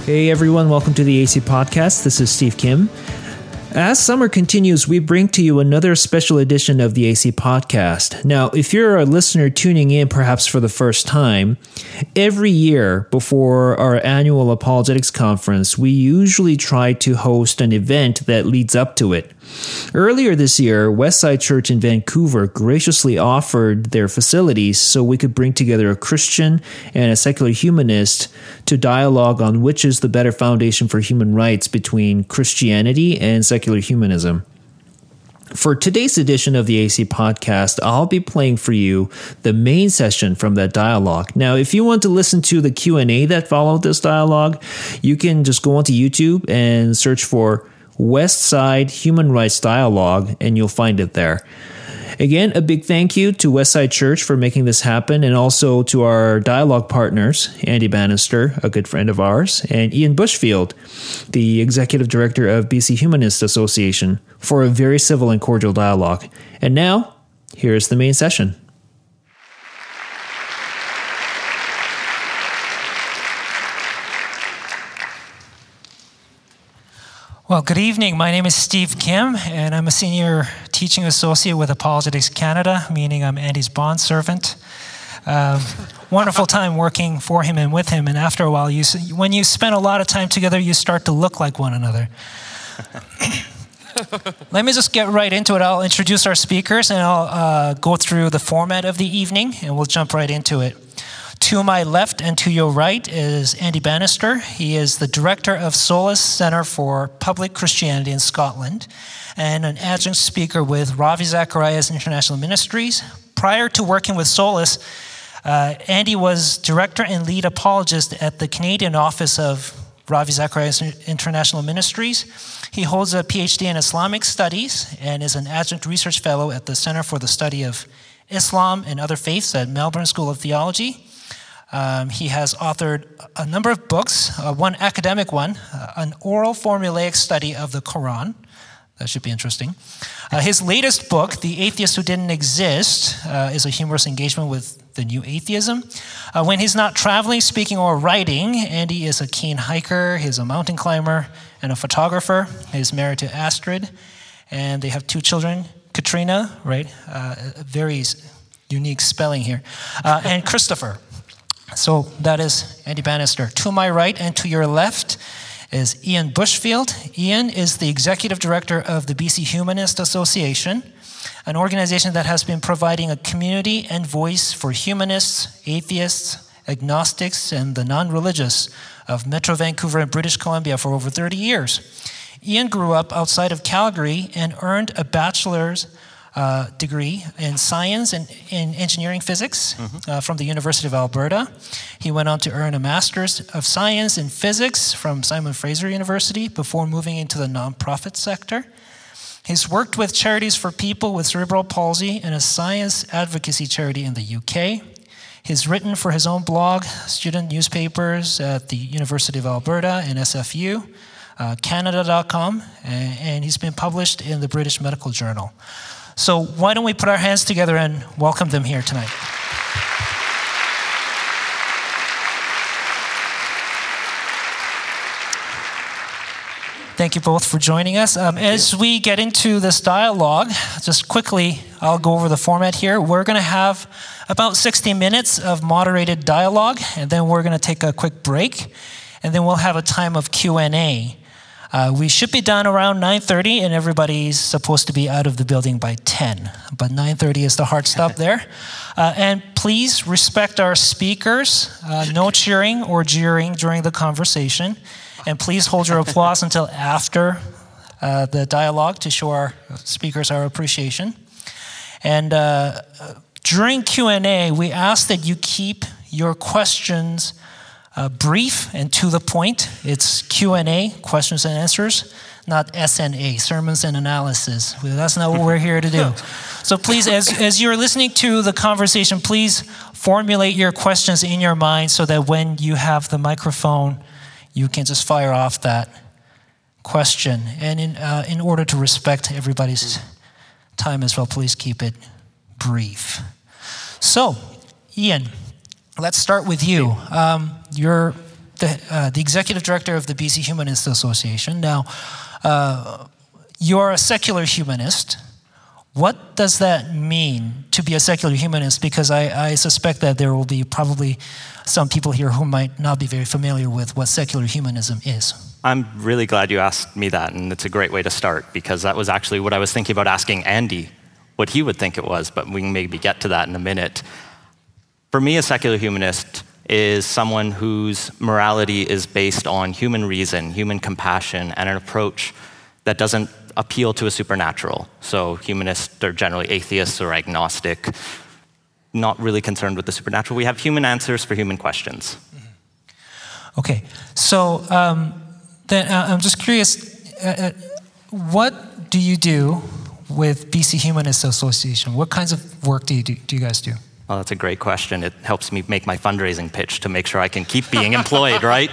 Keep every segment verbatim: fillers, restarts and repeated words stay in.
Hey everyone, welcome to the A C Podcast. This is Steve Kim. As summer continues, we bring to you another special edition of the A C Podcast. Now, if you're a listener tuning in perhaps for the first time, every year before our annual Apologetics Conference, we usually try to host an event that leads up to it. Earlier this year, Westside Church in Vancouver graciously offered their facilities so we could bring together a Christian and a secular humanist to dialogue on which is the better foundation for human rights between Christianity and secular humanism. For today's edition of the A C Podcast, I'll be playing for you the main session from that dialogue. Now, if you want to listen to the Q and A that followed this dialogue, you can just go onto YouTube and search for Westside Human Rights Dialogue, and you'll find it there. Again, a big thank you to Westside Church for making this happen, and also to our dialogue partners, Andy Bannister, a good friend of ours, and Ian Bushfield, the Executive Director of B C Humanist Association, for a very civil and cordial dialogue. And now, here's the main session. Well, good evening. My name is Steve Kim, and I'm a senior teaching associate with Apologetics Canada, meaning I'm Andy's bondservant. Um, wonderful time working for him and with him, and after a while, you, when you spend a lot of time together, you start to look like one another. Let me just get right into it. I'll introduce our speakers, and I'll uh, go through the format of the evening, and we'll jump right into it. To my left and to your right is Andy Bannister. He is the director of Solas Center for Public Christianity in Scotland and an adjunct speaker with Ravi Zacharias International Ministries. Prior to working with Solas, uh, Andy was director and lead apologist at the Canadian office of Ravi Zacharias International Ministries. He holds a P H D in Islamic Studies and is an adjunct research fellow at the Center for the Study of Islam and Other Faiths at Melbourne School of Theology. Um, he has authored a number of books, uh, one academic one, uh, an oral formulaic study of the Quran. That should be interesting. Uh, his latest book, The Atheist Who Didn't Exist, uh, is a humorous engagement with the new atheism. Uh, when he's not traveling, speaking, or writing, Andy is a keen hiker, he's a mountain climber, and a photographer. He's married to Astrid, and they have two children, Katrina, right? Uh, a very unique spelling here, uh, and Christopher. So that is Andy Bannister. To my right and to your left is Ian Bushfield. Ian is the executive director of the B C Humanist Association, an organization that has been providing a community and voice for humanists, atheists, agnostics, and the non-religious of Metro Vancouver and British Columbia for over thirty years. Ian grew up outside of Calgary and earned a bachelor's Uh, degree in science and in engineering physics mm-hmm. uh, from the University of Alberta. He went on to earn a master's of science in physics from Simon Fraser University before moving into the nonprofit sector. He's worked with charities for people with cerebral palsy and a science advocacy charity in the U K. He's written for his own blog, student newspapers at the University of Alberta and S F U, uh, Canada dot com, and, and he's been published in the British Medical Journal. So why don't we put our hands together and welcome them here tonight. Thank you both for joining us. Um, as you. we get into this dialogue, just quickly, I'll go over the format here. We're going to have about sixty minutes of moderated dialogue, and then we're going to take a quick break, and then we'll have a time of Q and A. Uh, we should be done around nine thirty, and everybody's supposed to be out of the building by ten. But nine thirty is the hard stop there. Uh, and please respect our speakers. Uh, no cheering or jeering during the conversation. And please hold your applause until after uh, the dialogue to show our speakers our appreciation. And uh, during Q and A, we ask that you keep your questions Uh, brief and to the point. It's Q and A, questions and answers, not S N A, sermons and analysis. That's not what we're here to do. So please, as, as you're listening to the conversation, please formulate your questions in your mind so that when you have the microphone, you can just fire off that question. And in, uh, in order to respect everybody's time as well, please keep it brief. So, Ian, let's start with you. Um, you're the, uh, the executive director of the B C Humanist Association. Now, uh, you're a secular humanist. What does that mean to be a secular humanist? Because I, I suspect that there will be probably some people here who might not be very familiar with what secular humanism is. I'm really glad you asked me that, and it's a great way to start, because that was actually what I was thinking about asking Andy, what he would think it was, but we can maybe get to that in a minute. For me, a secular humanist is someone whose morality is based on human reason, human compassion, and an approach that doesn't appeal to a supernatural. So humanists are generally atheists or agnostic, not really concerned with the supernatural. We have human answers for human questions. Mm-hmm. Okay, so um, then uh, I'm just curious, uh, what do you do with B C Humanist Association? What kinds of work do you do, do you guys do? Oh, that's a great question. It helps me make my fundraising pitch to make sure I can keep being employed, right?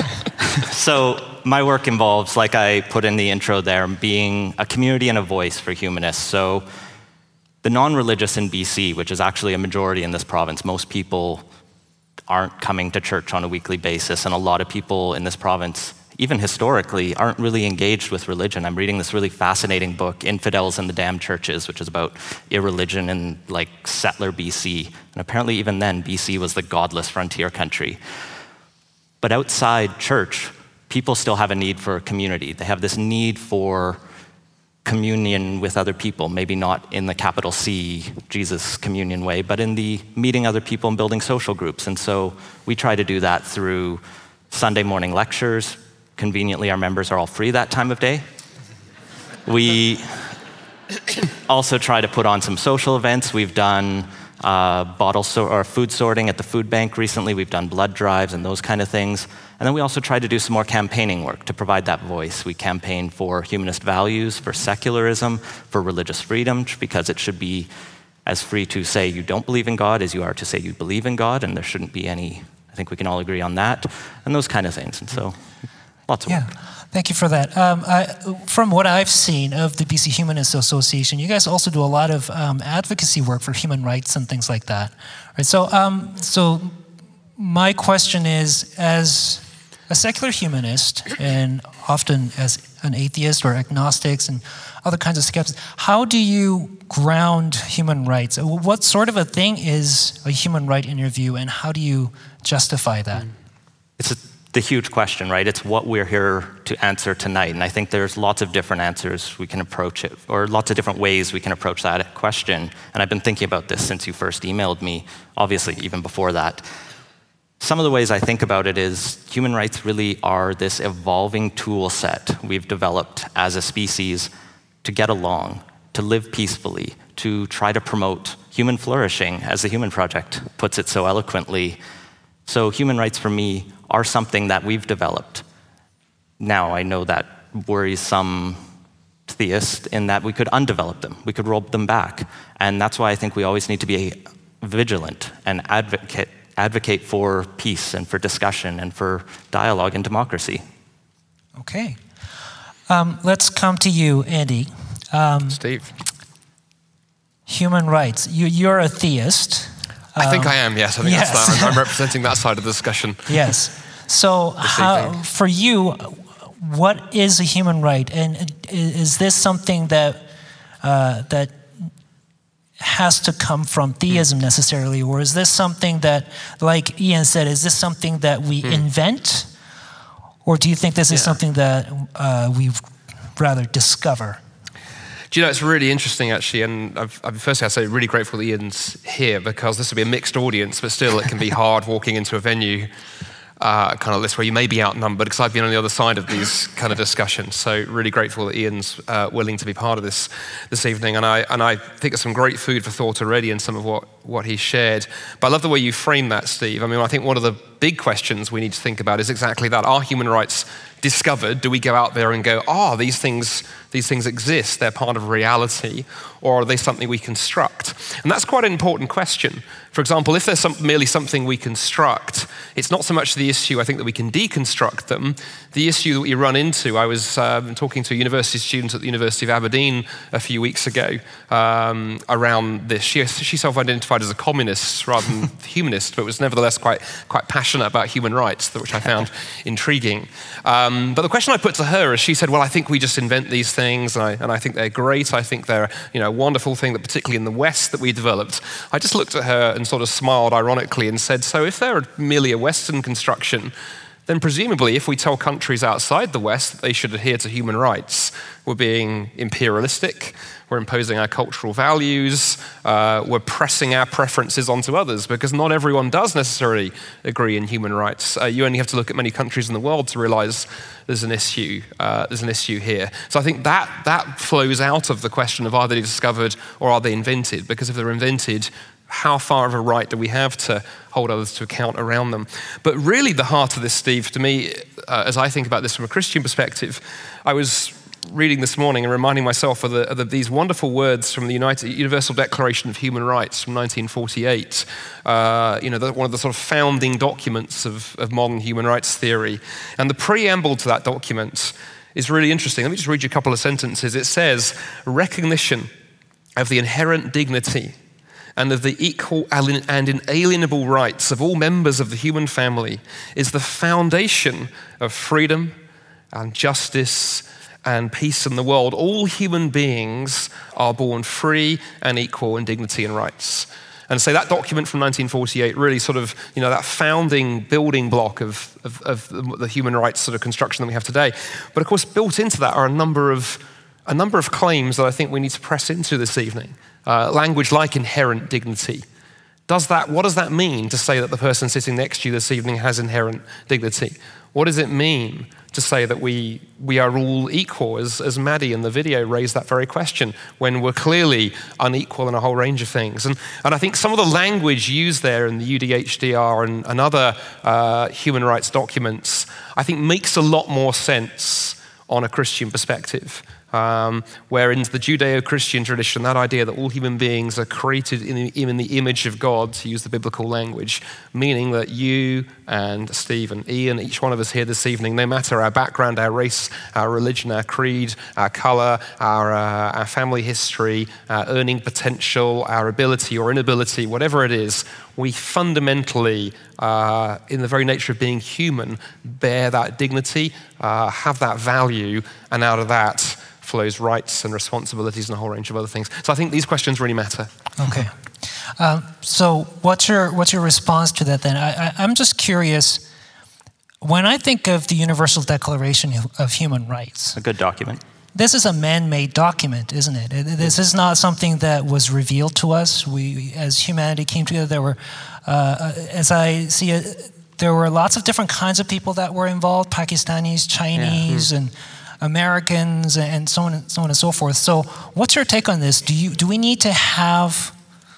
So my work involves, like I put in the intro there, being a community and a voice for humanists. So the non-religious in B C, which is actually a majority in this province, most people aren't coming to church on a weekly basis, and a lot of people in this province, even historically, aren't really engaged with religion. I'm reading this really fascinating book, Infidels and the Damned Churches, which is about irreligion in like settler B C. And apparently even then, B C was the godless frontier country. But outside church, people still have a need for a community. They have this need for communion with other people, maybe not in the capital C, Jesus communion way, but in the meeting other people and building social groups. And so we try to do that through Sunday morning lectures. Conveniently, our members are all free that time of day. We also try to put on some social events. We've done uh, bottle so- or food sorting at the food bank recently. We've done blood drives and those kind of things. And then we also try to do some more campaigning work to provide that voice. We campaign for humanist values, for secularism, for religious freedom, because it should be as free to say you don't believe in God as you are to say you believe in God, and there shouldn't be any, I think we can all agree on that, and those kind of things. And so, lots of yeah. work. Thank you for that. Um, I, from what I've seen of the B C Humanist Association, you guys also do a lot of um, advocacy work for human rights and things like that. Right. So, um, so my question is, as a secular humanist, and often as an atheist or agnostics and other kinds of skeptics, how do you ground human rights? What sort of a thing is a human right in your view, and how do you justify that? It's a the huge question, right? It's what we're here to answer tonight. And I think there's lots of different answers we can approach it, or lots of different ways we can approach that question. And I've been thinking about this since you first emailed me, obviously even before that. Some of the ways I think about it is human rights really are this evolving tool set we've developed as a species to get along, to live peacefully, to try to promote human flourishing, as the Human Project puts it so eloquently. So human rights for me are something that we've developed. Now, I know that worries some theists in that we could undevelop them, we could roll them back. And that's why I think we always need to be vigilant and advocate, advocate for peace and for discussion and for dialogue and democracy. Okay. Um, let's come to you, Andy. Um, Steve. Human rights. You, you're a theist. I think I am, yes. I think yes. that's that. I'm representing that side of the discussion. Yes. So how, for you, what is a human right? And is this something that uh, that has to come from theism necessarily? Or is this something that, like Ian said, is this something that we mm. invent? Or do you think this is yeah. something that uh, we rather discover? Do you know, it's really interesting, actually, and I've, I've, firstly, I'd say really grateful that Ian's here, because this will be a mixed audience, but still it can be hard walking into a venue uh, kind of list where you may be outnumbered, because I've been on the other side of these kind of discussions. So really grateful that Ian's uh, willing to be part of this this evening, and I and I think there's some great food for thought already in some of what, what he shared. But I love the way you frame that, Steve. I mean, I think one of the big questions we need to think about is exactly that. Are human rights discovered, do we go out there and go, ah, oh, these things, these things exist, they're part of reality, or are they something we construct? And that's quite an important question. For example, if there's some, merely something we construct, it's not so much the issue, I think, that we can deconstruct them. The issue that we run into, I was um, talking to a university student at the University of Aberdeen a few weeks ago um, around this. She, she self-identified as a communist rather than humanist, but was nevertheless quite, quite passionate about human rights, which I found intriguing. Um, but the question I put to her is, she said, well, I think we just invent these things, and I, and I think they're great. I think they're, you know, a wonderful thing that particularly in the West that we developed. I just looked at her and sort of smiled ironically and said, so if they're merely a Western construction, then presumably if we tell countries outside the West that they should adhere to human rights, we're being imperialistic, we're imposing our cultural values, uh, we're pressing our preferences onto others, because not everyone does necessarily agree in human rights. Uh, you only have to look at many countries in the world to realize there's an issue, uh, there's an issue here. So I think that, that flows out of the question of, are they discovered or are they invented? Because if they're invented, how far of a right do we have to hold others to account around them? But really the heart of this, Steve, to me, uh, as I think about this from a Christian perspective, I was reading this morning and reminding myself of, the, of the, these wonderful words from the United, Universal Declaration of Human Rights from nineteen forty-eight, uh, you know, the, one of the sort of founding documents of, of modern human rights theory. And the preamble to that document is really interesting. Let me just read you a couple of sentences. It says, recognition of the inherent dignity and of the equal and inalienable rights of all members of the human family is the foundation of freedom and justice and peace in the world. All human beings are born free and equal in dignity and rights. And so that document from nineteen forty-eight really sort of, you know, that founding building block of, of, of the human rights sort of construction that we have today. But of course, built into that are a number of a number of claims that I think we need to press into this evening. Uh, language like inherent dignity. Does that, what does that mean to say that the person sitting next to you this evening has inherent dignity? What does it mean to say that we we are all equal, as, as Maddie in the video raised that very question, when we're clearly unequal in a whole range of things? And, and I think some of the language used there in the U D H D R and, and other uh, human rights documents, I think makes a lot more sense on a Christian perspective. Um, where in the Judeo-Christian tradition, that idea that all human beings are created in the, in the image of God, to use the biblical language, meaning that you and Steve and Ian, each one of us here this evening, no matter our background, our race, our religion, our creed, our color, our, uh, our family history, our earning potential, our ability or inability, whatever it is, we fundamentally, uh, in the very nature of being human, bear that dignity, uh, have that value, and out of that flows rights and responsibilities and a whole range of other things. So I think these questions really matter. Okay. Um, so what's your what's your response to that then? I, I, I'm just curious. When I think of the Universal Declaration of Human Rights, a good document. This is a man-made document, isn't it? This is not something that was revealed to us. We, as humanity came together, there were, uh, as I see it, there were lots of different kinds of people that were involved: Pakistanis, Chinese, yeah. and Americans, and so on and so on and so forth. So what's your take on this? Do you do we need to have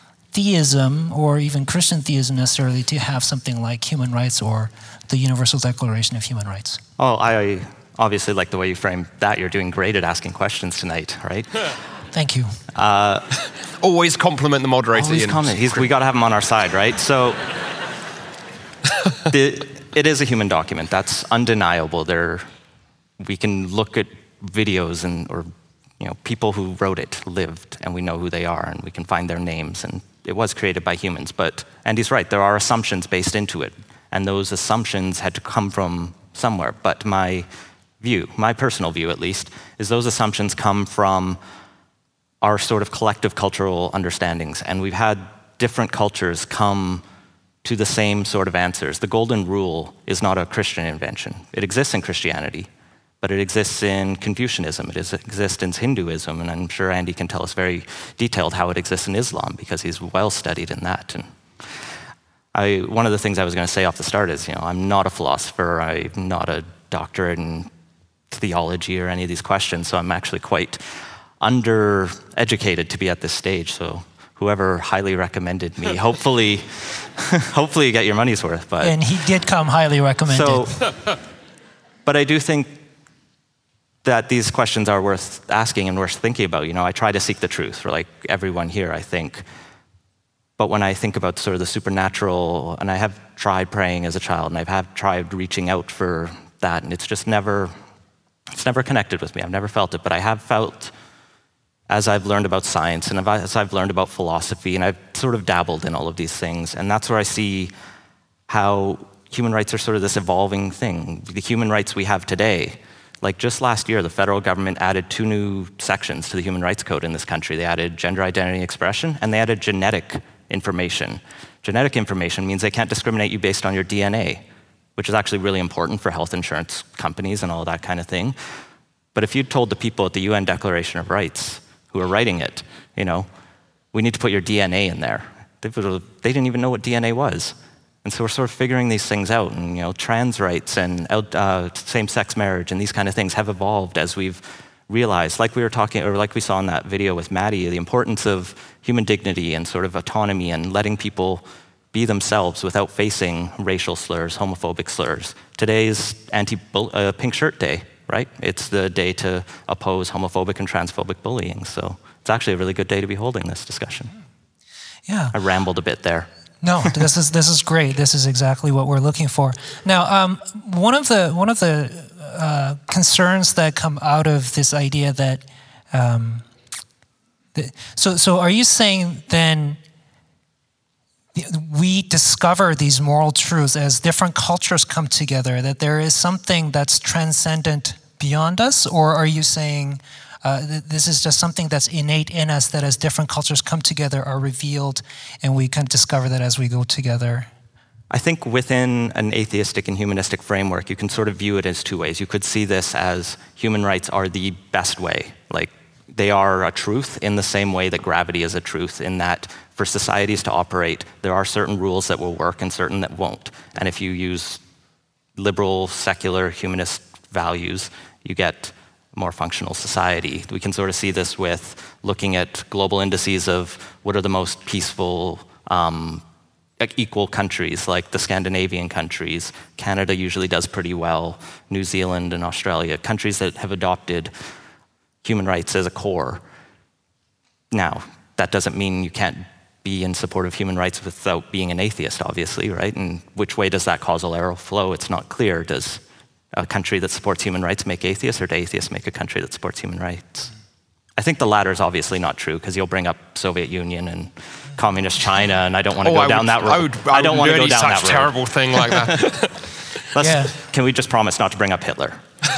theism, or even Christian theism necessarily, to have something like human rights or the Universal Declaration of Human Rights? Oh, I obviously like the way you framed that. You're doing great at asking questions tonight, right? Thank you. Uh, always compliment the moderator. Always compliment. He's, we got to have him on our side, right? So the, it is a human document. That's undeniable. There. We can look at videos and, or, you know, people who wrote it lived, and we know who they are, and we can find their names, and it was created by humans. But Andy's right, there are assumptions based into it, and those assumptions had to come from somewhere. But my view, my personal view at least, is those assumptions come from our sort of collective cultural understandings, and we've had different cultures come to the same sort of answers. The golden rule is not a Christian invention. It exists in Christianity, but it exists in Confucianism, it is, exists in Hinduism, and I'm sure Andy can tell us very detailed how it exists in Islam, because he's well studied in that. And I, one of the things I was going to say off the start is, you know, I'm not a philosopher, I'm not a doctorate in theology or any of these questions, so I'm actually quite undereducated to be at this stage. So whoever highly recommended me, hopefully, hopefully you get your money's worth. But and he did come highly recommended. So, But I do think that these questions are worth asking and worth thinking about. You know, I try to seek the truth for like everyone here, I think. But when I think about sort of the supernatural, and I have tried praying as a child, and I have tried reaching out for that, and it's just never, it's never connected with me. I've never felt it, but I have felt, as I've learned about science, and as I've learned about philosophy, and I've sort of dabbled in all of these things, and that's where I see how human rights are sort of this evolving thing. The human rights we have today, like just last year, the federal government added two new sections to the Human Rights Code in this country. They added gender identity expression, and they added genetic information. Genetic information means they can't discriminate you based on your D N A, which is actually really important for health insurance companies and all that kind of thing. But if you told the people at the U N Declaration of Rights who are writing it, you know, we need to put your D N A in there, they, they didn't even know what D N A was. And so we're sort of figuring these things out, and you know, trans rights and uh, same-sex marriage and these kind of things have evolved as we've realized, like we were talking, or like we saw in that video with Maddie, the importance of human dignity and sort of autonomy and letting people be themselves without facing racial slurs, homophobic slurs. Today's anti-pink shirt day, right? It's the day to oppose homophobic and transphobic bullying. So it's actually a really good day to be holding this discussion. Yeah. I rambled a bit there. No, this is this is great. This is exactly what we're looking for. Now, um, one of the one of the uh, concerns that come out of this idea that, um, that so so are you saying then we discover these moral truths as different cultures come together, that there is something that's transcendent beyond us, or are you saying Uh, th- this is just something that's innate in us, that as different cultures come together are revealed, and we can discover that as we go together? I think within an atheistic and humanistic framework, you can sort of view it as two ways. You could see this as human rights are the best way. Like, they are a truth in the same way that gravity is a truth, in that for societies to operate, there are certain rules that will work and certain that won't. And if you use liberal, secular, humanist values, you get more functional society. We can sort of see this with looking at global indices of what are the most peaceful, um, equal countries, like the Scandinavian countries. Canada usually does pretty well, New Zealand and Australia, countries that have adopted human rights as a core. Now, that doesn't mean you can't be in support of human rights without being an atheist, obviously, right? And which way does that causal arrow flow? It's not clear. Does a country that supports human rights make atheists, or do atheists make a country that supports human rights? I think the latter is obviously not true, because you'll bring up Soviet Union and communist China, and I don't want to oh, go I down would, that road. I, would, I, I don't want to go down such that road. terrible thing like that. Let's, yeah. Can we just promise not to bring up Hitler?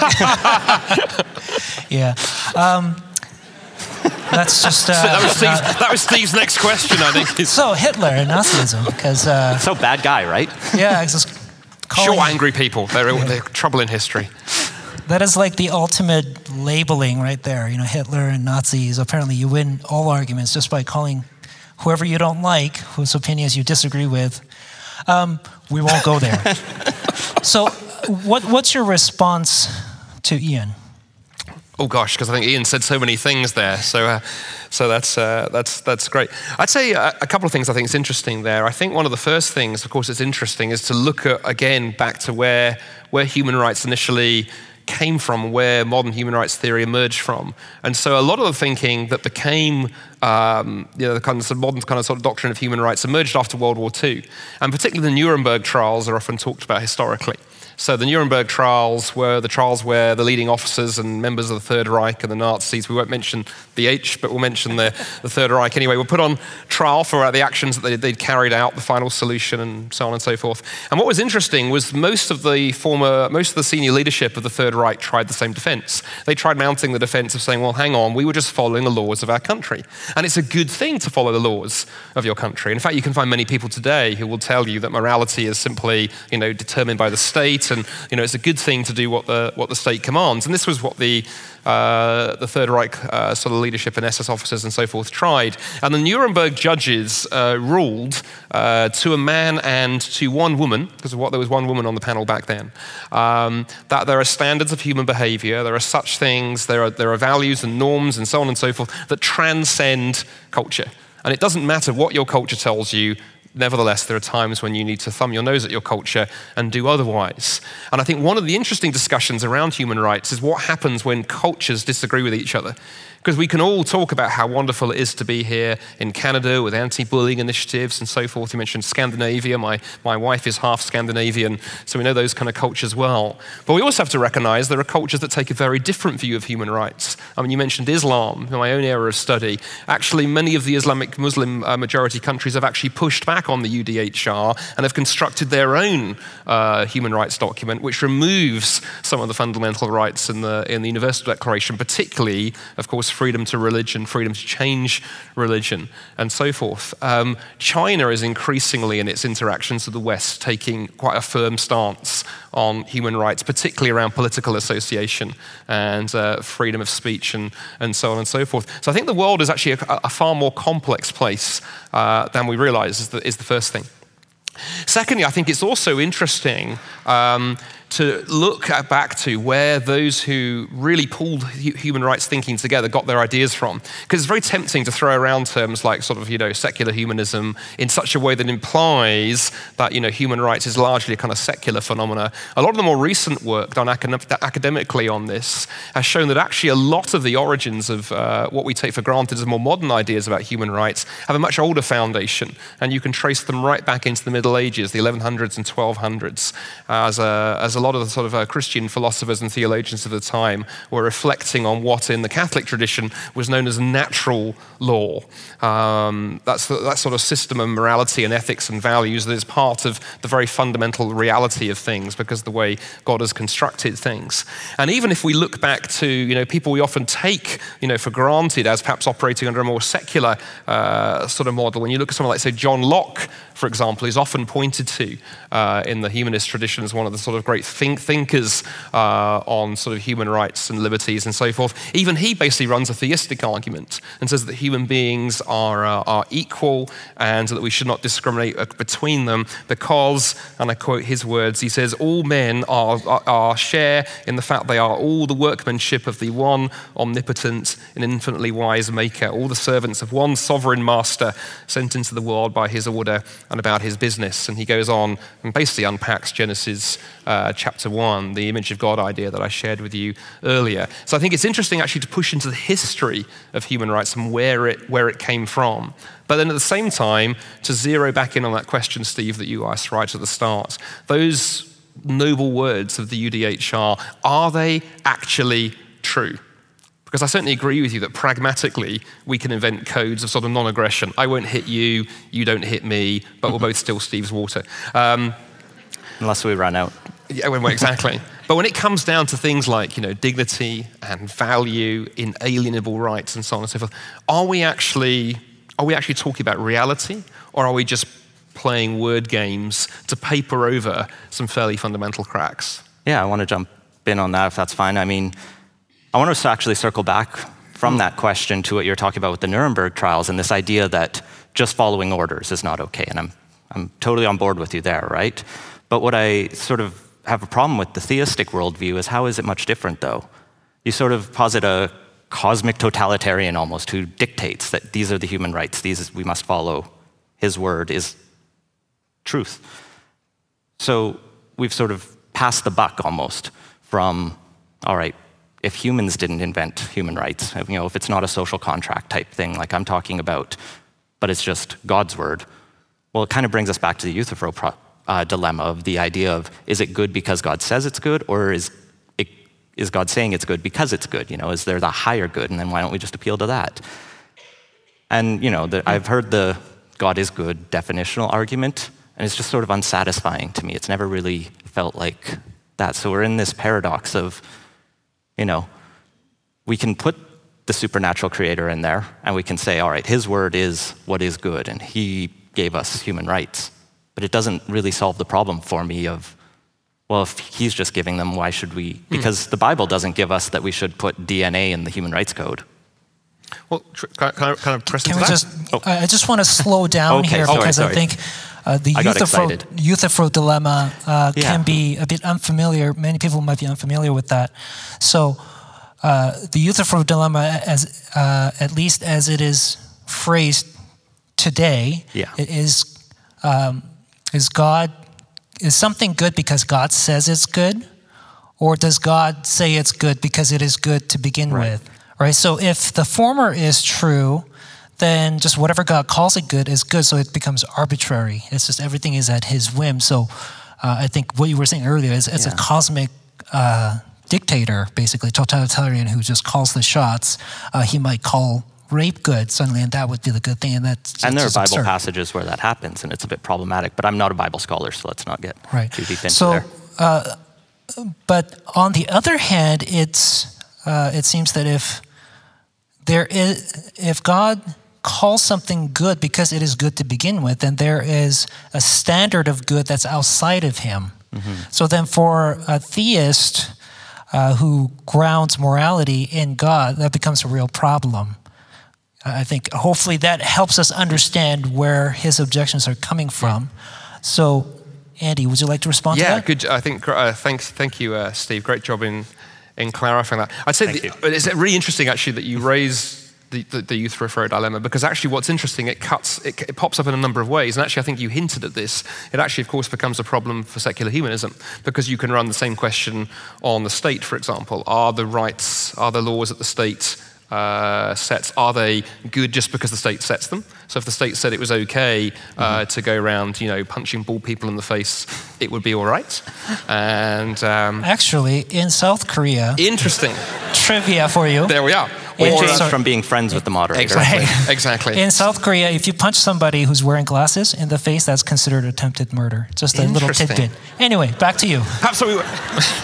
yeah. Um, that's just... Uh, so that, was Steve's, uh, that was Steve's next question, I think. So, Hitler and Nazism, because... Uh, so bad guy, right? Yeah, it's just... Sure, angry people. They're, yeah. they're trouble in history. That is like the ultimate labeling right there. You know, Hitler and Nazis. Apparently, you win all arguments just by calling whoever you don't like, whose opinions you disagree with. Um, we won't go there. So, what, what's your response to Ian? Oh gosh, because I think Ian said so many things there. So, uh, so that's uh, that's that's great. I'd say a, a couple of things I think is interesting there. I think one of the first things, of course, it's interesting is to look at again back to where where human rights initially came from, where modern human rights theory emerged from. And so a lot of the thinking that became um, you know, the kind of, sort of modern kind of sort of doctrine of human rights emerged after World War Two. And particularly the Nuremberg trials are often talked about historically. So the Nuremberg trials were the trials where the leading officers and members of the Third Reich and the Nazis, we won't mention the H, but we'll mention the, the Third Reich anyway, were put on trial for uh, the actions that they, they'd carried out, the final solution, and so on and so forth. And what was interesting was most of the former, most of the senior leadership of the Third Reich tried the same defense. They tried mounting the defense of saying, well, hang on, we were just following the laws of our country. And it's a good thing to follow the laws of your country. And in fact, you can find many people today who will tell you that morality is simply, you know, determined by the state, and you know, it's a good thing to do what the what the state commands. And this was what the uh, the Third Reich uh, sort of leadership and S S officers and so forth tried. And the Nuremberg judges uh, ruled uh, to a man and to one woman, because of what there was one woman on the panel back then, um, that there are standards of human behavior, there are such things, there are there are values and norms and so on and so forth that transcend culture. And it doesn't matter what your culture tells you, Nevertheless, there are times when you need to thumb your nose at your culture and do otherwise. And I think one of the interesting discussions around human rights is what happens when cultures disagree with each other. Because we can all talk about how wonderful it is to be here in Canada with anti-bullying initiatives and so forth. You mentioned Scandinavia. My, my wife is half Scandinavian, so we know those kind of cultures well. But we also have to recognize there are cultures that take a very different view of human rights. I mean, you mentioned Islam, in my own area of study. Actually, many of the Islamic Muslim uh, majority countries have actually pushed back on the U D H R and have constructed their own uh, human rights document, which removes some of the fundamental rights in the, in the Universal Declaration, particularly, of course, freedom to religion, freedom to change religion, and so forth. Um, China is increasingly, in its interactions with the West, taking quite a firm stance on human rights, particularly around political association and uh, freedom of speech and, and so on and so forth. So I think the world is actually a, a far more complex place uh, than we realize, is the, is the first thing. Secondly, I think it's also interesting um, to look at back to where those who really pulled human rights thinking together got their ideas from. Because it's very tempting to throw around terms like sort of, you know, secular humanism in such a way that implies that, you know, human rights is largely a kind of secular phenomena. A lot of the more recent work done acad- academically on this has shown that actually a lot of the origins of uh, what we take for granted as more modern ideas about human rights have a much older foundation. And you can trace them right back into the Middle Ages, the eleven hundreds and twelve hundreds, as a, as a lot of the sort of uh, Christian philosophers and theologians of the time were reflecting on what in the Catholic tradition was known as natural law. Um, that's the, that sort of system of morality and ethics and values that is part of the very fundamental reality of things because of the way God has constructed things. And even if we look back to, you know, people we often take, you know, for granted as perhaps operating under a more secular uh, sort of model, when you look at someone like, say, John Locke, for example, is often pointed to uh, in the humanist tradition as one of the sort of great think thinkers uh, on sort of human rights and liberties and so forth. Even he basically runs a theistic argument and says that human beings are uh, are equal and that we should not discriminate between them because, and I quote his words, he says, all men are, are, are share in the fact they are all the workmanship of the one omnipotent and infinitely wise maker, all the servants of one sovereign master sent into the world by his order and about his business. And he goes on and basically unpacks Genesis uh, chapter one, the image of God idea that I shared with you earlier. So I think it's interesting actually to push into the history of human rights and where it where it came from. But then at the same time, to zero back in on that question, Steve, that you asked right at the start, those noble words of the U D H R, are they actually true? Because I certainly agree with you that pragmatically we can invent codes of sort of non-aggression. I won't hit you, you don't hit me, but we'll both steal Steve's water. Um, Unless we run out. Yeah, well, exactly. But when it comes down to things like, you know, dignity and value, inalienable rights, and so on and so forth, are we actually are we actually talking about reality, or are we just playing word games to paper over some fairly fundamental cracks? Yeah, I want to jump in on that if that's fine. I mean, I want us to actually circle back from that question to what you're talking about with the Nuremberg trials and this idea that just following orders is not okay. And I'm I'm totally on board with you there, right? But what I sort of have a problem with the theistic worldview is how is it much different, though? You sort of posit a cosmic totalitarian almost who dictates that these are the human rights, these we must follow. His word is truth. So we've sort of passed the buck almost from, all right, if humans didn't invent human rights, you know, if it's not a social contract type thing like I'm talking about, but it's just God's word, well, it kind of brings us back to the Euthyphro pro- uh, dilemma of the idea of, is it good because God says it's good, or is it, is God saying it's good because it's good? You know, is there the higher good, and then why don't we just appeal to that? And, you know, the, I've heard the God is good definitional argument, and it's just sort of unsatisfying to me. It's never really felt like that. So we're in this paradox of, you know, we can put the supernatural creator in there, and we can say, all right, his word is what is good, and he gave us human rights. But it doesn't really solve the problem for me of, well, if he's just giving them, why should we? Because mm. the Bible doesn't give us that we should put D N A in the human rights code. Well, tr- kind of, kind of press Can into we that? just, oh. uh, I just want to slow down okay, here sorry, because sorry. I think uh, the Euthyphro, Euthyphro dilemma uh, yeah. can be a bit unfamiliar. Many people might be unfamiliar with that. So uh, the Euthyphro dilemma, as uh, at least as it is phrased today, yeah. it is um, is God, is something good because God says it's good? Or does God say it's good because it is good to begin Right. with? Right. So if the former is true, then just whatever God calls it good is good. So it becomes arbitrary. It's just everything is at his whim. So uh, I think what you were saying earlier is it's Yeah. a cosmic uh, dictator, basically, totalitarian who just calls the shots. Uh, he might call rape good suddenly, and that would be the good thing. And that's And there are just Bible absurd. passages where that happens, and it's a bit problematic. But I'm not a Bible scholar, so let's not get Right. too deep into so, there. Uh, but on the other hand, it's uh, it seems that if there is, if God calls something good because it is good to begin with, then there is a standard of good that's outside of Him. Mm-hmm. So then, for a theist uh, who grounds morality in God, that becomes a real problem. I think hopefully that helps us understand where his objections are coming from. So, Andy, would you like to respond Yeah, to that? good. I think. Uh, thanks, thank you, uh, Steve. Great job in in clarifying that. I'd say Thank the, you. it's really interesting actually that you raise the, the, the youth referral dilemma, because actually what's interesting, it cuts, it, it pops up in a number of ways. And actually, I think you hinted at this. It actually, of course, becomes a problem for secular humanism, because you can run the same question on the state, for example. Are the rights, are the laws that the state Uh, sets, are they good just because the state sets them? So if the state said it was okay uh, mm-hmm. to go around, you know, punching bald people in the face, it would be all right. And um, actually, in South Korea, interesting trivia for you. There we are. We Or- changed sorry. from being friends with the moderator. Exactly. Exactly. In South Korea, if you punch somebody who's wearing glasses in the face, that's considered attempted murder. Just a little Interesting. tidbit. Anyway, back to you. Perhaps we were,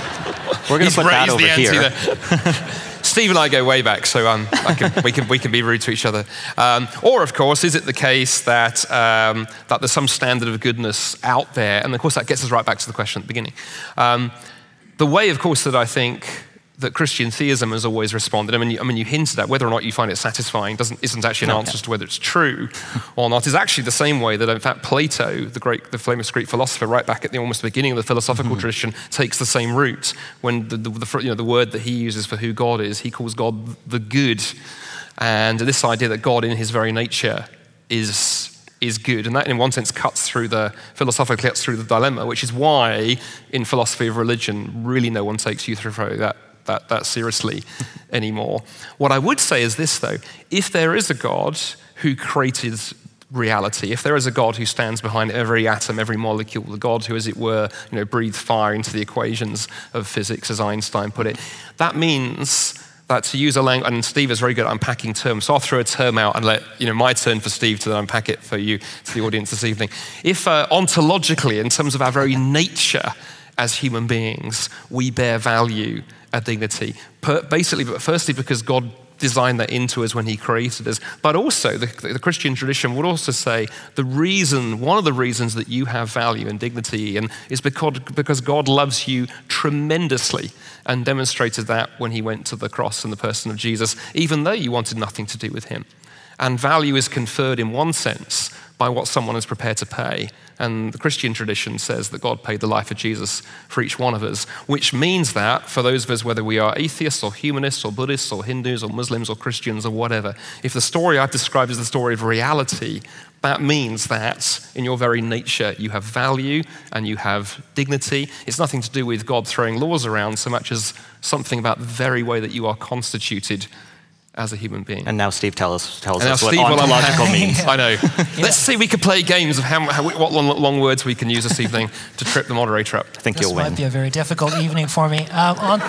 We're going he's to put that raised over the ante here. there. Steve and I go way back, so um, I can, we, can, we can be rude to each other. Um, or, of course, is it the case that, um, that there's some standard of goodness out there? And, of course, that gets us right back to the question at the beginning. Um, the way, of course, that I think that Christian theism has always responded, I mean, you, I mean, you hinted at whether or not you find it satisfying doesn't, isn't actually an No, answer no. as to whether it's true or not. Is actually the same way that, in fact, Plato, the great, the famous Greek philosopher, right back at the almost beginning of the philosophical Mm-hmm. tradition, takes the same route. When the, the, the, you know, the word that he uses for who God is, he calls God the good. And this idea that God in his very nature is is good. And that, in one sense, cuts through the, philosophically cuts through the dilemma, which is why, in philosophy of religion, really no one takes Euthyphro that That, that seriously anymore. What I would say is this, though. If there is a God who created reality, if there is a God who stands behind every atom, every molecule, the God who, as it were, you know, breathed fire into the equations of physics, as Einstein put it, that means that, to use a language, and Steve is very good at unpacking terms, so I'll throw a term out and let, you know, my turn for Steve to then unpack it for you, to the audience this evening. If uh, ontologically, in terms of our very nature as human beings, we bear value, a dignity, per, basically, but firstly because God designed that into us when he created us, but also the, the Christian tradition would also say the reason, one of the reasons that you have value and dignity and is because, because God loves you tremendously and demonstrated that when he went to the cross in the person of Jesus, even though you wanted nothing to do with him. And value is conferred in one sense by what someone is prepared to pay. And the Christian tradition says that God paid the life of Jesus for each one of us, which means that for those of us, whether we are atheists or humanists or Buddhists or Hindus or Muslims or Christians or whatever, if the story I've described is the story of reality, that means that in your very nature you have value and you have dignity. It's nothing to do with God throwing laws around so much as something about the very way that you are constituted as a human being. And now Steve tell us, tells And us now what Steve will ontological unpack- means. I know. Let's see, we could play games of how, how what long, long words we can use this evening to trip the moderator up. I think This you'll might win. be a very difficult evening for me. Um, on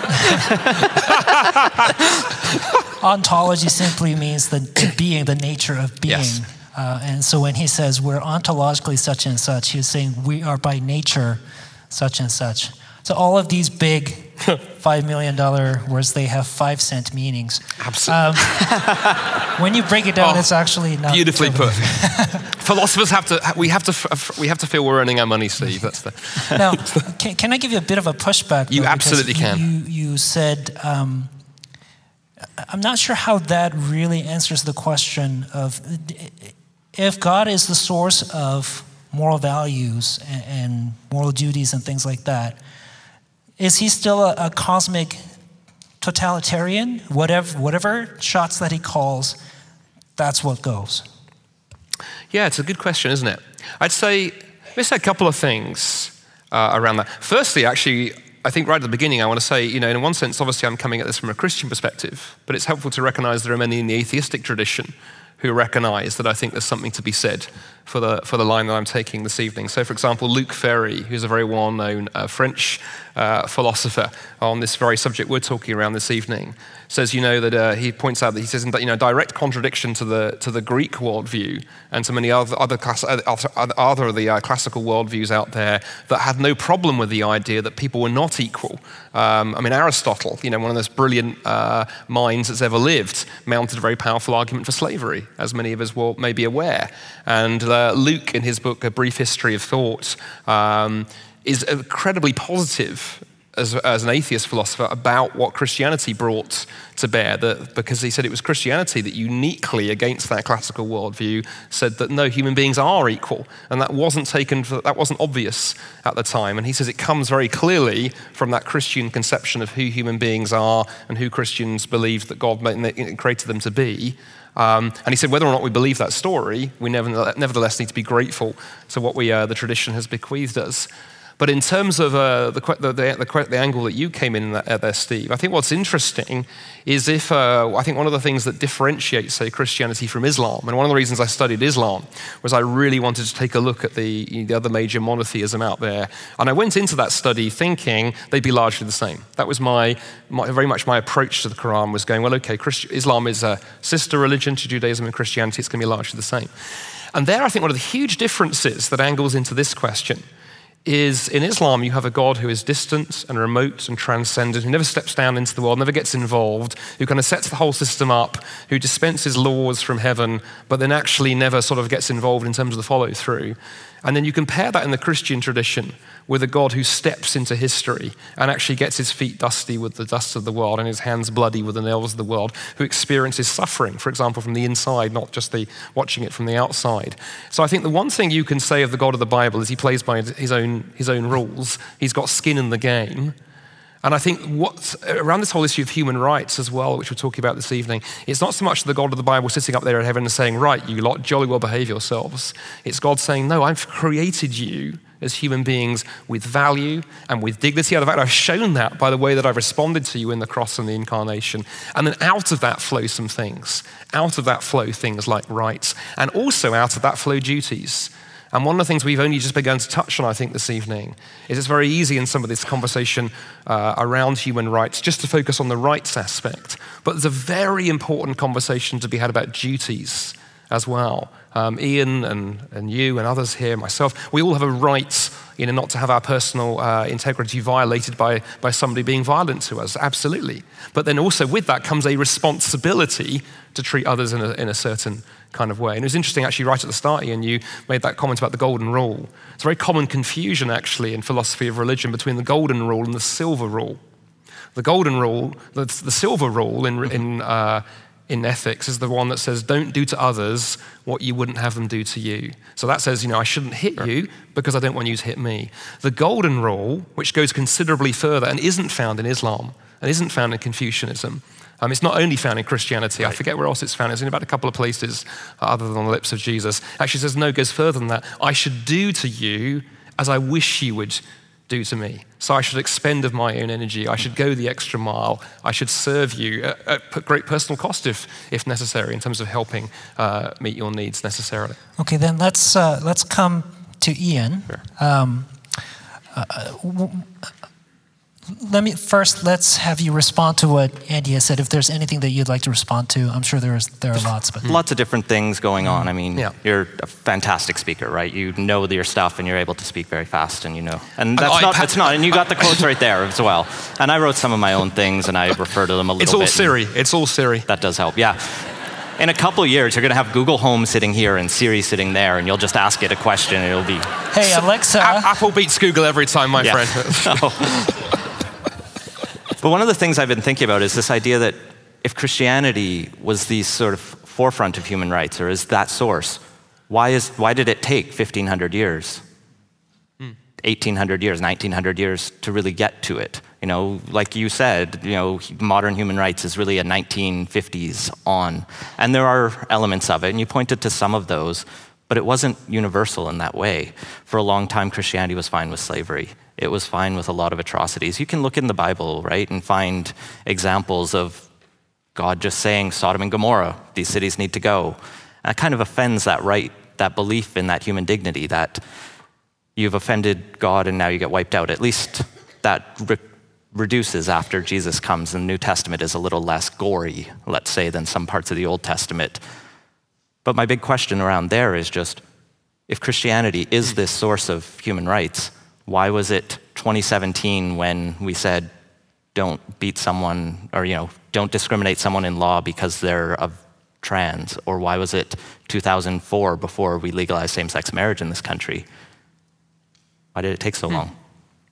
ontology simply means the being, the nature of being. Yes. Uh, and so when he says we're ontologically such and such, he's saying we are by nature such and such. So all of these big five million dollars words, they have five cent meanings. Absolutely. Um, when you break it down, Oh, it's actually not Beautifully terrible. put. Philosophers have to, we have to, we have to feel we're earning our money, Steve. That's the. Now, can, can I give you a bit of a pushback? You though, absolutely because can. You, you said, um, I'm not sure how that really answers the question of if God is the source of moral values and, and moral duties and things like that, is he still a, a cosmic totalitarian? Whatever, whatever shots that he calls, that's what goes. Yeah, it's a good question, isn't it? I'd say, let's say a couple of things uh, around that. Firstly, actually, I think right at the beginning, I want to say, you know, in one sense, obviously I'm coming at this from a Christian perspective, but it's helpful to recognize there are many in the atheistic tradition who recognize that I think there's something to be said for the for the line that I'm taking this evening. So, for example, Luc Ferry, who's a very well-known uh, French uh, philosopher on this very subject we're talking around this evening, says, you know, that uh, he points out that he says, in you know, direct contradiction to the to the Greek worldview and to many other other class, other, other of the uh, classical worldviews out there that had no problem with the idea that people were not equal. Um, I mean, Aristotle, you know, one of those brilliant uh, minds that's ever lived, mounted a very powerful argument for slavery, as many of us will may be aware. And uh, Luke, in his book, A Brief History of Thought, um, is incredibly positive as, as an atheist philosopher about what Christianity brought to bear, that, because he said it was Christianity that uniquely, against that classical worldview, said that no, human beings are equal, and that wasn't taken, for, that wasn't obvious at the time. And he says it comes very clearly from that Christian conception of who human beings are and who Christians believed that God made, created them to be. Um, and he said whether or not we believe that story, we never, nevertheless need to be grateful to what we, uh, the tradition has bequeathed us. But in terms of uh, the, the, the, the angle that you came in uh, there, Steve, I think what's interesting is if, uh, I think one of the things that differentiates, say, Christianity from Islam, and one of the reasons I studied Islam was I really wanted to take a look at the, the other major monotheism out there. And I went into that study thinking they'd be largely the same. That was my, my very much my approach to the Quran, was going, well, okay, Christ- Islam is a sister religion to Judaism and Christianity, it's going to be largely the same. And there, I think one of the huge differences that angles into this question is in Islam, you have a God who is distant and remote and transcendent, who never steps down into the world, never gets involved, who kind of sets the whole system up, who dispenses laws from heaven, but then actually never sort of gets involved in terms of the follow through. And then you compare that in the Christian tradition with a God who steps into history and actually gets his feet dusty with the dust of the world and his hands bloody with the nails of the world, who experiences suffering, for example, from the inside, not just the watching it from the outside. So I think the one thing you can say of the God of the Bible is he plays by his own, his own rules. He's got skin in the game. And I think what's around this whole issue of human rights as well, which we're talking about this evening, it's not so much the God of the Bible sitting up there in heaven and saying, right, you lot jolly well behave yourselves. It's God saying, no, I've created you as human beings with value and with dignity. In fact, I've shown that by the way that I've responded to you in the cross and the incarnation. And then out of that flow some things. Out of that flow things like rights. And also out of that flow duties. And one of the things we've only just begun to touch on, I think, this evening, is it's very easy in some of this conversation uh, around human rights just to focus on the rights aspect. But there's a very important conversation to be had about duties as well. Um, Ian and, and you and others here, myself, we all have a right, you know, not to have our personal uh, integrity violated by, by somebody being violent to us, absolutely. But then also with that comes a responsibility to treat others in a, in a certain kind of way. And it was interesting actually right at the start, Ian, you made that comment about the golden rule. It's a very common confusion actually in philosophy of religion between the golden rule and the silver rule. The golden rule, the, the silver rule in, in uh, in ethics is the one that says, don't do to others what you wouldn't have them do to you. So that says, you know, I shouldn't hit sure. you because I don't want you to hit me. The golden rule, which goes considerably further and isn't found in Islam and isn't found in Confucianism, um, it's not only found in Christianity. Right. I forget where else it's found. It's in about a couple of places uh, other than on the lips of Jesus. Actually says, no, it goes further than that. I should do to you as I wish you would do to me. So I should expend of my own energy. I should go the extra mile. I should serve you at, at great personal cost if, if necessary, in terms of helping uh, meet your needs necessarily. Okay, then let's uh, let's come to Ian. Sure. Um, uh, w- let me first let's have you respond to what Andy has said. If there's anything that you'd like to respond to, I'm sure there's there are lots. But lots of different things going on. I mean, yeah. You're a fantastic speaker, right? You know your stuff, and you're able to speak very fast, and you know, and that's I, not I, that's not. And you got the quotes right there as well. And I wrote some of my own things, and I refer to them a little bit. It's all Siri. It's all Siri. That does help. Yeah. In a couple of years, you're going to have Google Home sitting here and Siri sitting there, and you'll just ask it a question, and it'll be. Hey, Alexa. A- Apple beats Google every time, my yeah. friend. But one of the things I've been thinking about is this idea that if Christianity was the sort of forefront of human rights, or is that source, why is why did it take fifteen hundred years, hmm. eighteen hundred years, nineteen hundred years to really get to it? You know, like you said, you know, modern human rights is really a nineteen fifties on. And there are elements of it, and you pointed to some of those. But it wasn't universal in that way. For a long time, Christianity was fine with slavery. It was fine with a lot of atrocities. You can look in the Bible, right, and find examples of God just saying, Sodom and Gomorrah, these cities need to go. And it kind of offends that right, that belief in that human dignity, that you've offended God and now you get wiped out. At least that re- reduces after Jesus comes, and the New Testament is a little less gory, let's say, than some parts of the Old Testament. But my big question around there is just, if Christianity is this source of human rights, why was it twenty seventeen when we said, don't beat someone, or, you know, don't discriminate someone in law because they're of trans? Or why was it two thousand four before we legalized same-sex marriage in this country? Why did it take so long? Hmm.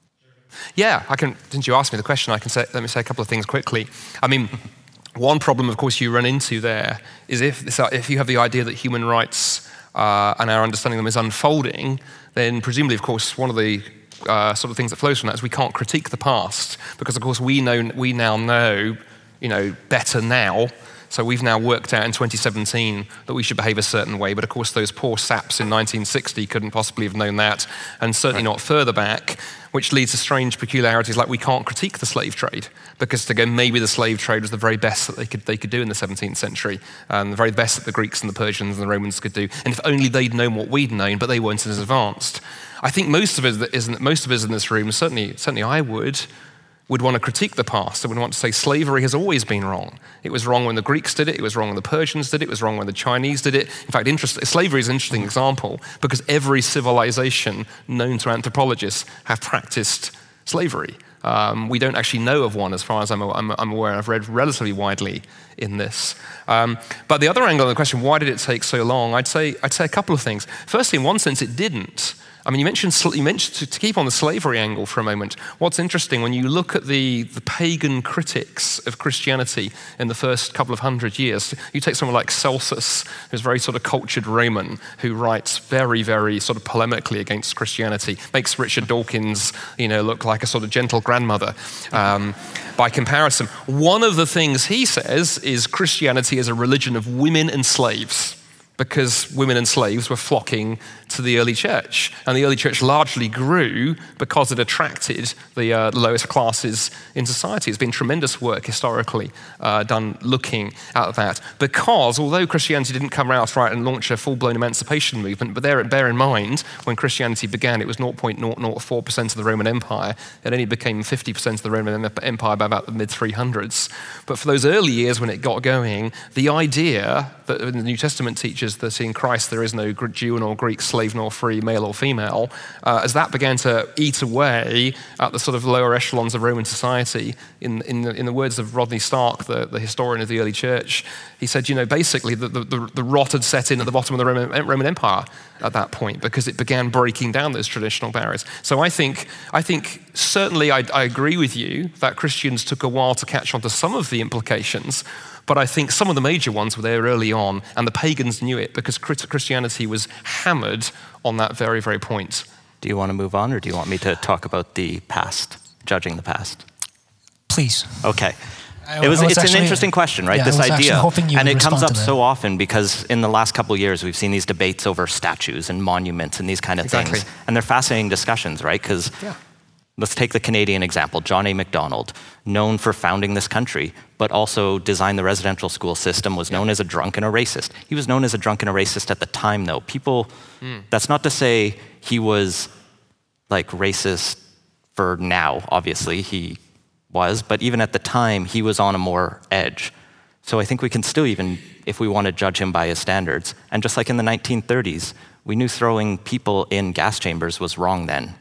Yeah, I can. Since you asked me the question, I can say, let me say a couple of things quickly. I mean, one problem, of course, you run into there is if this, if you have the idea that human rights uh, and our understanding of them is unfolding, then presumably, of course, one of the uh, sort of things that flows from that is we can't critique the past because, of course, we know we now know, you know, better now. So we've now worked out in twenty seventeen that we should behave a certain way, but of course those poor saps in nineteen sixty couldn't possibly have known that, and certainly right. not further back, which leads to strange peculiarities like we can't critique the slave trade, because to go, maybe the slave trade was the very best that they could they could do in the seventeenth century, and the very best that the Greeks and the Persians and the Romans could do, and if only they'd known what we'd known, but they weren't as advanced. I think most of us isn't most of us in this room, certainly certainly I would, would want to critique the past. They would want to say slavery has always been wrong. It was wrong when the Greeks did it, it was wrong when the Persians did it, it was wrong when the Chinese did it. In fact, interest, slavery is an interesting example because every civilization known to anthropologists have practiced slavery. Um, we don't actually know of one as far as I'm, I'm, I'm aware. I've read relatively widely in this. Um, but the other angle of the question, why did it take so long? I'd say, I'd say a couple of things. Firstly, in one sense, it didn't. I mean, you mentioned, you mentioned to, to keep on the slavery angle for a moment, what's interesting, when you look at the, the pagan critics of Christianity in the first couple of hundred years, you take someone like Celsus, who's a very sort of cultured Roman, who writes very, very sort of polemically against Christianity, makes Richard Dawkins, you know, look like a sort of gentle grandmother um, by comparison. One of the things he says is Christianity is a religion of women and slaves, because women and slaves were flocking to the early church. And the early church largely grew because it attracted the uh, lowest classes in society. It's been tremendous work historically uh, done looking at that. Because although Christianity didn't come out right and launch a full-blown emancipation movement, but there, bear in mind, when Christianity began, it was zero point zero zero four percent of the Roman Empire. It only became fifty percent of the Roman Empire by about the mid three hundreds. But for those early years when it got going, the idea that the New Testament teaches that in Christ there is no Jew nor Greek, slave nor free, male or female, uh, as that began to eat away at the sort of lower echelons of Roman society, in, in, the, in the words of Rodney Stark, the, the historian of the early church, he said, you know, basically the, the, the, the rot had set in at the bottom of the Roman, Roman Empire at that point because it began breaking down those traditional barriers. So I think, I think certainly I, I agree with you that Christians took a while to catch on to some of the implications, but I think some of the major ones were there early on, and the pagans knew it because Christianity was hammered on that very, very point. Do you want to move on, or do you want me to talk about the past, judging the past? Please. Okay. I, it was, was it's actually, an interesting question, right? Yeah, this I was idea. Hoping you and would it comes up to so often because in the last couple of years, we've seen these debates over statues and monuments and these kind of exactly. things. And they're fascinating discussions, right? Because yeah. Let's take the Canadian example. John A. Macdonald, known for founding this country, but also designed the residential school system, was known yeah. as a drunk and a racist. He was known as a drunk and a racist at the time, though. People, mm. that's not to say he was like racist for now, obviously, he was, but even at the time, he was on a more edge. So I think we can still even, if we want to judge him by his standards, and just like in the nineteen thirties, we knew throwing people in gas chambers was wrong then.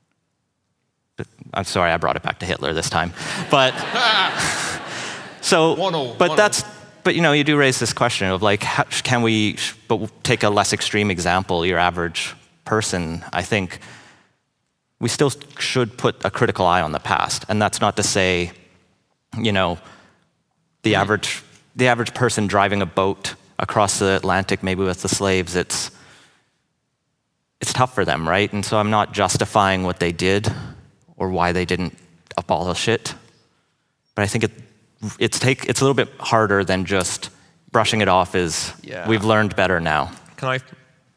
I'm sorry, I brought it back to Hitler this time. But so, one-oh, but one-oh. that's, but you know, you do raise this question of like, how, can we, but we'll take a less extreme example, your average person, I think we still should put a critical eye on the past. And that's not to say, you know, the mm-hmm. average, the average person driving a boat across the Atlantic, maybe with the slaves, it's, it's tough for them, right? And so I'm not justifying what they did or why they didn't abolish it. But I think it, it's, take, it's a little bit harder than just brushing it off as yeah. we've learned better now. Can I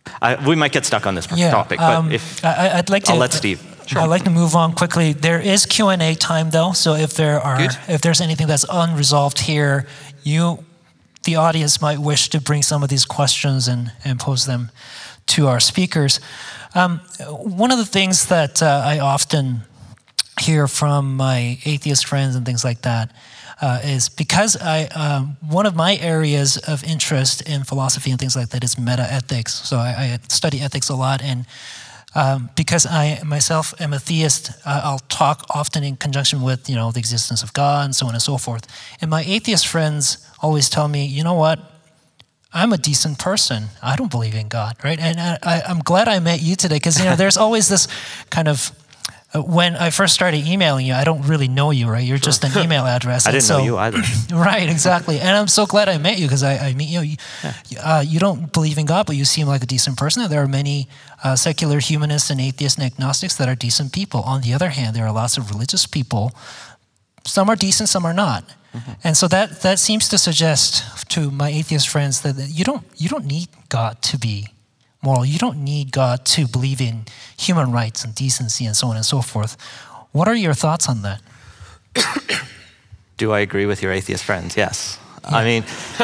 I, we might get stuck on this yeah, topic, um, but if I, I'd like to, I'll let Steve. Sure. I'd like to move on quickly. There is Q and A time though, so if there are, Good. if there's anything that's unresolved here, you, the audience, might wish to bring some of these questions and, and pose them to our speakers. Um, one of the things that uh, I often hear from my atheist friends and things like that uh, is because I um, one of my areas of interest in philosophy and things like that is meta-ethics. So I, I study ethics a lot, and um, because I myself am a theist, uh, I'll talk often in conjunction with, you know, the existence of God and so on and so forth. And my atheist friends always tell me, you know what? I'm a decent person. I don't believe in God, right? And I, I, I'm glad I met you today because, you know, there's always this kind of, uh, when I first started emailing you, I don't really know you, right? You're just an email address. I didn't so, know you either. Right, exactly. And I'm so glad I met you because I, I meet you. You, yeah. uh, you don't believe in God, but you seem like a decent person. And there are many uh, secular humanists and atheists and agnostics that are decent people. On the other hand, there are lots of religious people. Some are decent, some are not. Mm-hmm. And so that that seems to suggest to my atheist friends that you don't you don't need God to be moral. You don't need God to believe in human rights and decency and so on and so forth. What are your thoughts on that? Do I agree with your atheist friends? Yes. Yeah. I mean,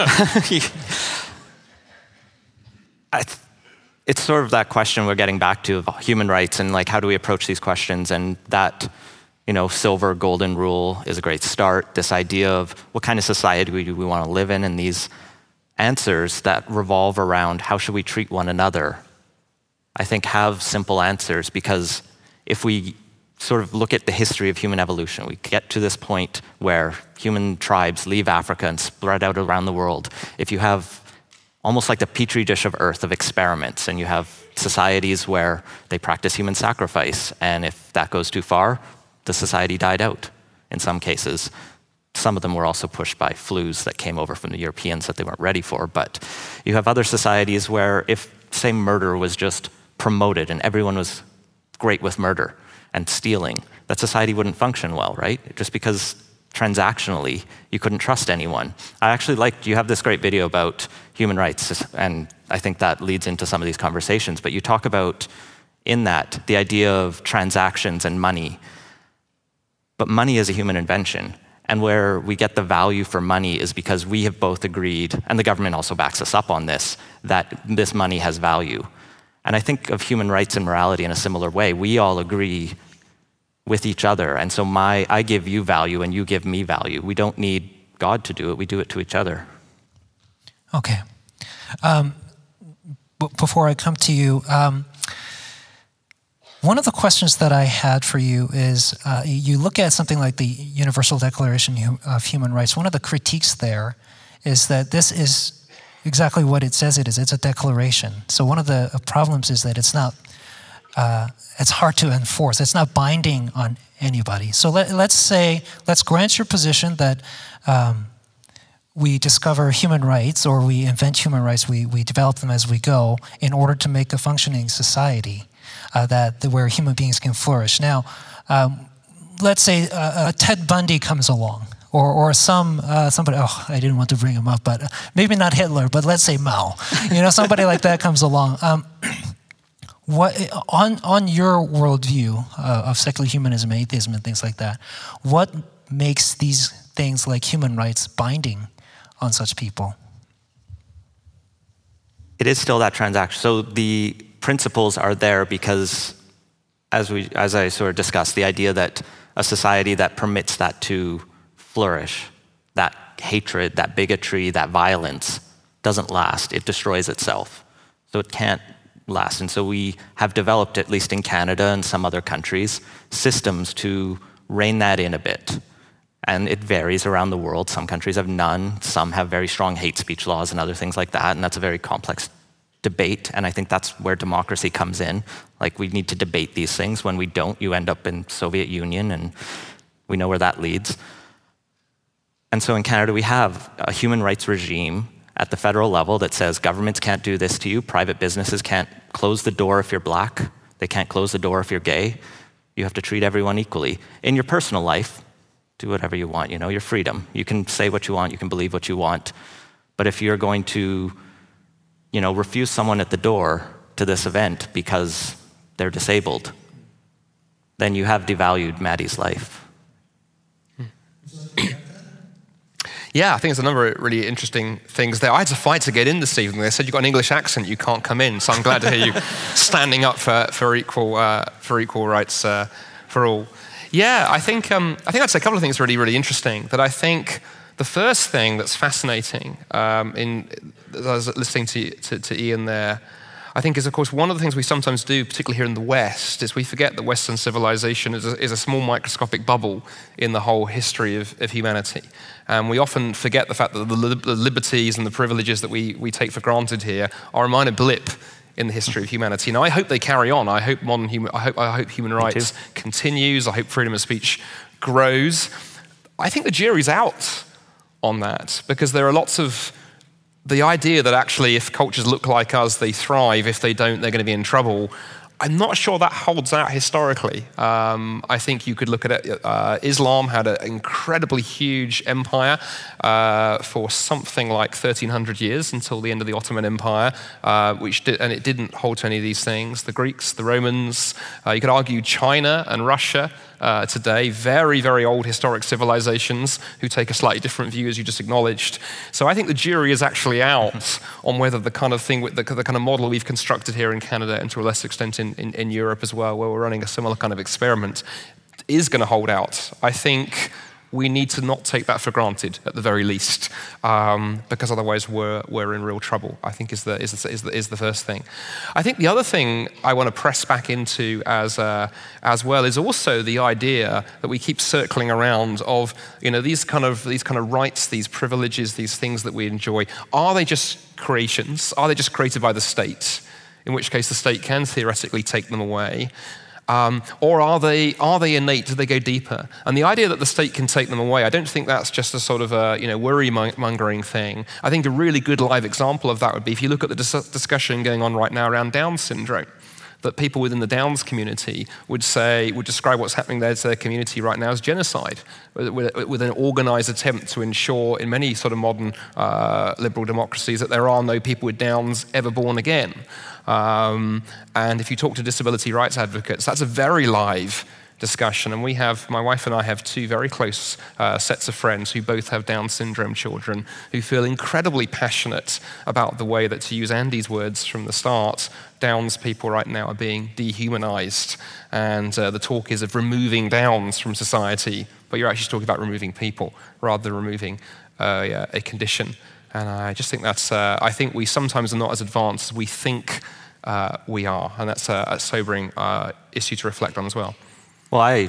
I th- it's sort of that question we're getting back to of human rights and like how do we approach these questions, and that, you know, silver golden rule is a great start. This idea of what kind of society do we want to live in, and these answers that revolve around how should we treat one another, I think have simple answers, because if we sort of look at the history of human evolution, we get to this point where human tribes leave Africa and spread out around the world. If you have almost like the petri dish of earth of experiments, and you have societies where they practice human sacrifice, and if that goes too far, the society died out in some cases. Some of them were also pushed by flus that came over from the Europeans that they weren't ready for. But you have other societies where if, say, murder was just promoted and everyone was great with murder and stealing, that society wouldn't function well, right? Just because transactionally you couldn't trust anyone. I actually liked, you have this great video about human rights, and I think that leads into some of these conversations, but you talk about in that the idea of transactions and money. But money is a human invention, and where we get the value for money is because we have both agreed, and the government also backs us up on this, that this money has value. And I think of human rights and morality in a similar way. We all agree with each other, and so my I give you value and you give me value. We don't need God to do it, we do it to each other. Okay. Um, b- before I come to you, um, one of the questions that I had for you is, uh, you look at something like the Universal Declaration of Human Rights. One of the critiques there is that this is exactly what it says it is. It's a declaration. So one of the problems is that it's not, uh, it's hard to enforce. It's not binding on anybody. So let, let's say, let's grant your position that um, we discover human rights, or we invent human rights, we, we develop them as we go in order to make a functioning society. Uh, that where human beings can flourish. Now, um, let's say uh, uh, Ted Bundy comes along, or or some uh, somebody. Oh, I didn't want to bring him up, but uh, maybe not Hitler, but let's say Mao. You know, somebody like that comes along. Um, what on on your worldview uh, of secular humanism, atheism, and things like that? What makes these things like human rights binding on such people? It is still that transaction. So the principles are there because, as we, as I sort of discussed, the idea that a society that permits that to flourish, that hatred, that bigotry, that violence, doesn't last. It destroys itself. So it can't last. And so we have developed, at least in Canada and some other countries, systems to rein that in a bit. And it varies around the world. Some countries have none. Some have very strong hate speech laws and other things like that. And that's a very complex debate, and I think that's where democracy comes in. Like, we need to debate these things. When we don't, you end up in Soviet Union, and we know where that leads. And so in Canada, we have a human rights regime at the federal level that says governments can't do this to you, private businesses can't close the door if you're black, they can't close the door if you're gay. You have to treat everyone equally. In your personal life, do whatever you want, you know, your freedom. You can say what you want, you can believe what you want, but if you're going to you know, refuse someone at the door to this event because they're disabled, then you have devalued Maddie's life. Yeah, I think there's a number of really interesting things there. I had to fight to get in this evening. They said you've got an English accent, you can't come in. So I'm glad to hear you standing up for, for equal uh, for equal rights uh, for all. Yeah, I think um, I think I'd say a couple of things really, really interesting. That I think the first thing that's fascinating um, in as I was listening to, to, to Ian there, I think is, of course, one of the things we sometimes do, particularly here in the West, is we forget that Western civilization is a, is a small microscopic bubble in the whole history of, of humanity. And we often forget the fact that the, li- the liberties and the privileges that we, we take for granted here are a minor blip in the history of humanity. And I hope they carry on. I hope modern human, I hope, I hope human rights continues. I hope freedom of speech grows. I think the jury's out on that because there are lots of the idea that actually if cultures look like us, they thrive. If they don't, they're going to be in trouble. I'm not sure that holds out historically. Um, I think you could look at it. Uh, Islam had an incredibly huge empire uh, for something like thirteen hundred years until the end of the Ottoman Empire, uh, which did, and it didn't hold to any of these things. The Greeks, the Romans, uh, you could argue China and Russia uh, today, very, very old historic civilizations who take a slightly different view, as you just acknowledged. So I think the jury is actually out on whether the kind of thing, the, the kind of model we've constructed here in Canada and to a lesser extent in In, in Europe as well, where we're running a similar kind of experiment, is going to hold out. I think we need to not take that for granted at the very least, um, because otherwise we're we're in real trouble. I think is the is the, is the is the first thing. I think the other thing I want to press back into as uh, as well is also the idea that we keep circling around of, you know, these kind of these kind of rights, these privileges, these things that we enjoy. Are they just creations? Are they just created by the state? In which case the state can theoretically take them away. Um, or are they are they innate? Do they go deeper? And the idea that the state can take them away, I don't think that's just a sort of a you know worry-mongering thing. I think a really good live example of that would be if you look at the dis- discussion going on right now around Down syndrome, that people within the Downs community would say, would describe what's happening there to their community right now as genocide, with, with an organized attempt to ensure in many sort of modern uh, liberal democracies that there are no people with Downs ever born again. Um, and if you talk to disability rights advocates, that's a very live discussion. And we have, my wife and I have two very close uh, sets of friends who both have Down syndrome children who feel incredibly passionate about the way that, to use Andy's words from the start, Downs people right now are being dehumanized. And uh, the talk is of removing Downs from society, but you're actually talking about removing people rather than removing uh, yeah, a condition. And I just think that's, uh, I think we sometimes are not as advanced as we think uh, we are. And that's a, a sobering uh, issue to reflect on as well. Well, I,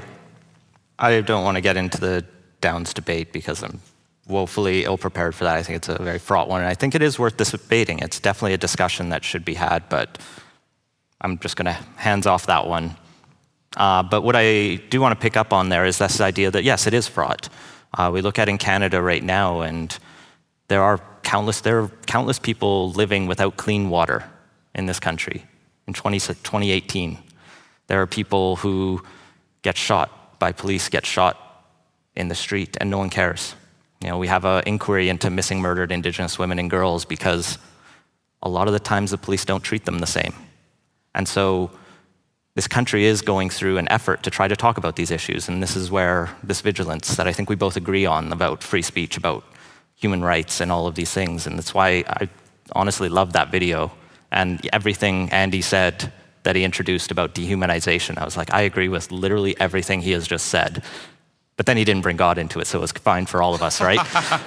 I don't want to get into the Downs debate because I'm woefully ill-prepared for that. I think it's a very fraught one, and I think it is worth debating. It's definitely a discussion that should be had, but I'm just going to hands off that one. Uh, but what I do want to pick up on there is this idea that, yes, it is fraught. Uh, we look at in Canada right now, and there are countless there are countless people living without clean water in this country. In twenty eighteen, there are people who get shot by police, get shot in the street, and no one cares. You know, we have an inquiry into missing murdered Indigenous women and girls because a lot of the times the police don't treat them the same. And so this country is going through an effort to try to talk about these issues, and this is where this vigilance that I think we both agree on about free speech, about human rights and all of these things, and that's why I honestly love that video and everything Andy said that he introduced about dehumanization. I was like, I agree with literally everything he has just said. But then he didn't bring God into it, so it was fine for all of us, right?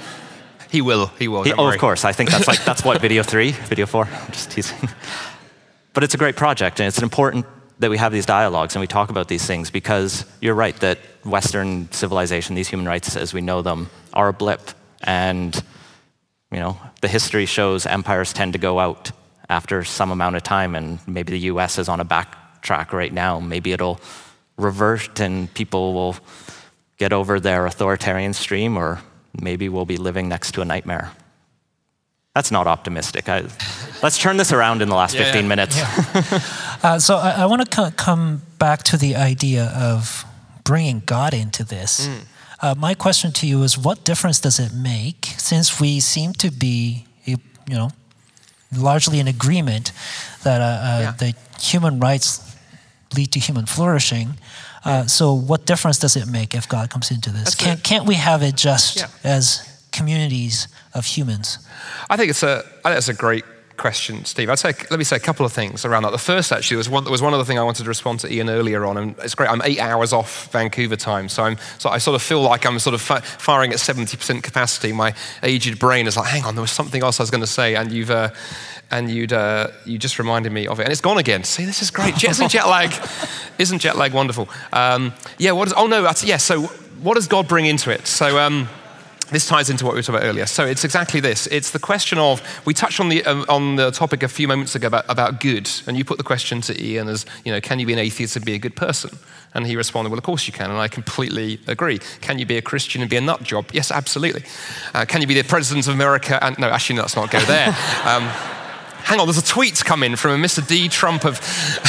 He will, he will. He, oh, worry. Of course. I think that's like, that's what, video three? Video four? I'm just teasing. But it's a great project, and it's important that we have these dialogues and we talk about these things because you're right that Western civilization, these human rights as we know them, are a blip. And, you know, the history shows empires tend to go out after some amount of time, and maybe the U S is on a backtrack right now. Maybe it'll revert and people will get over their authoritarian stream, or maybe we'll be living next to a nightmare. That's not optimistic. I, let's turn this around in the last yeah, fifteen yeah. minutes. Yeah. uh, so I, I want to co- come back to the idea of bringing God into this. Mm. Uh, my question to you is, what difference does it make, since we seem to be, you know, largely in agreement that uh, uh, Yeah. the human rights lead to human flourishing. Uh, so what difference does it make if God comes into this? That's Can't, it. can't we have it just Yeah. as communities of humans? I think it's a, I think that's a great question, Steve. I'd say, let me say a couple of things around that. The first actually was one, was one other thing I wanted to respond to Ian earlier on, and it's great. I'm eight hours off Vancouver time, so I'm, so I sort of feel like I'm sort of fi- firing at seventy percent capacity. My aged brain is like, hang on, there was something else I was going to say, and you've, uh, and you'd, uh, you just reminded me of it, and it's gone again. See, this is great. Jet, isn't jet lag, isn't jet lag wonderful? Um, yeah. What is? Oh no. That's, yeah. So what does God bring into it? So. Um, This ties into what we were talking about earlier. So it's exactly this. It's the question of, we touched on the um, on the topic a few moments ago about, about good, and you put the question to Ian as, you know, can you be an atheist and be a good person? And he responded, well, of course you can, and I completely agree. Can you be a Christian and be a nut job? Yes, absolutely. Uh, can you be the president of America? And no, actually, let's not go there. Um, hang on, there's a tweet come in from a Mister D. Trump of...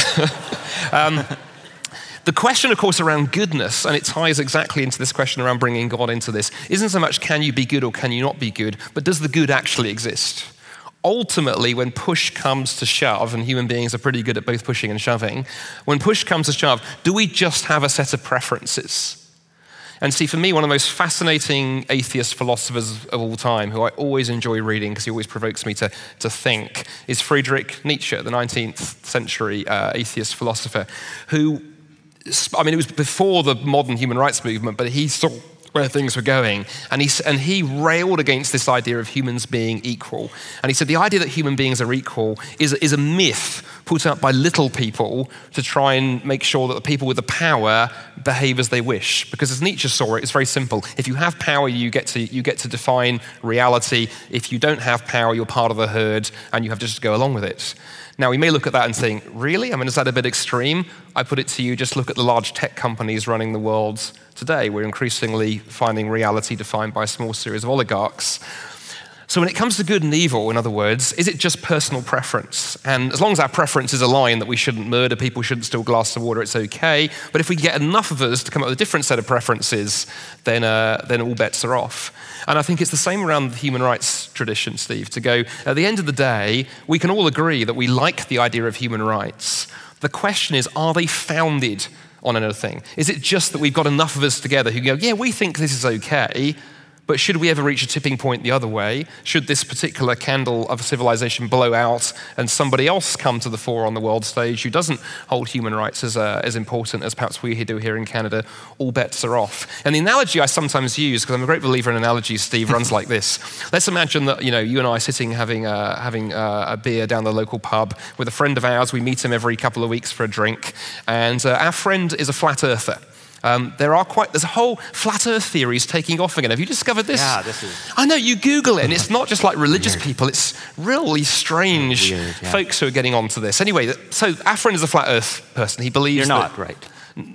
um, The question, of course, around goodness, and it ties exactly into this question around bringing God into this, isn't so much can you be good or can you not be good, but does the good actually exist? Ultimately, when push comes to shove, and human beings are pretty good at both pushing and shoving, when push comes to shove, do we just have a set of preferences? And see, for me, one of the most fascinating atheist philosophers of all time, who I always enjoy reading because he always provokes me to, to think, is Friedrich Nietzsche, the nineteenth century uh, atheist philosopher, who... I mean, it was before the modern human rights movement, but he saw where things were going. And he, and he railed against this idea of humans being equal. And he said the idea that human beings are equal is, is a myth put up by little people to try and make sure that the people with the power behave as they wish. Because as Nietzsche saw it, it's very simple. If you have power, you get to, you get to define reality. If you don't have power, you're part of the herd, and you have to just go along with it. Now, we may look at that and think, really? I mean, is that a bit extreme? I put it to you, just look at the large tech companies running the world today. We're increasingly finding reality defined by a small series of oligarchs. So when it comes to good and evil, in other words, is it just personal preference? And as long as our preference is aligned, that we shouldn't murder people, shouldn't steal glass of water, it's okay. But if we get enough of us to come up with a different set of preferences, then, uh, then all bets are off. And I think it's the same around the human rights tradition, Steve, to go, at the end of the day, we can all agree that we like the idea of human rights. The question is, are they founded on anything? Is it just that we've got enough of us together who go, yeah, we think this is okay, but should we ever reach a tipping point the other way? Should this particular candle of civilization blow out and somebody else come to the fore on the world stage who doesn't hold human rights as, uh, as important as perhaps we do here in Canada, all bets are off. And the analogy I sometimes use, because I'm a great believer in analogies, Steve, runs like this. Let's imagine that, you know, you and I are sitting having, uh, having uh, a beer down the local pub with a friend of ours. We meet him every couple of weeks for a drink. And uh, our friend is a flat earther. Um, there are quite, there's a whole flat earth theories taking off again. Have you discovered this? Yeah, this is... I know, you Google it, and it's not just like religious weird. people, it's really strange weird, yeah. folks who are getting onto this. Anyway, so our friend is a flat earth person. He believes You're not, that, right?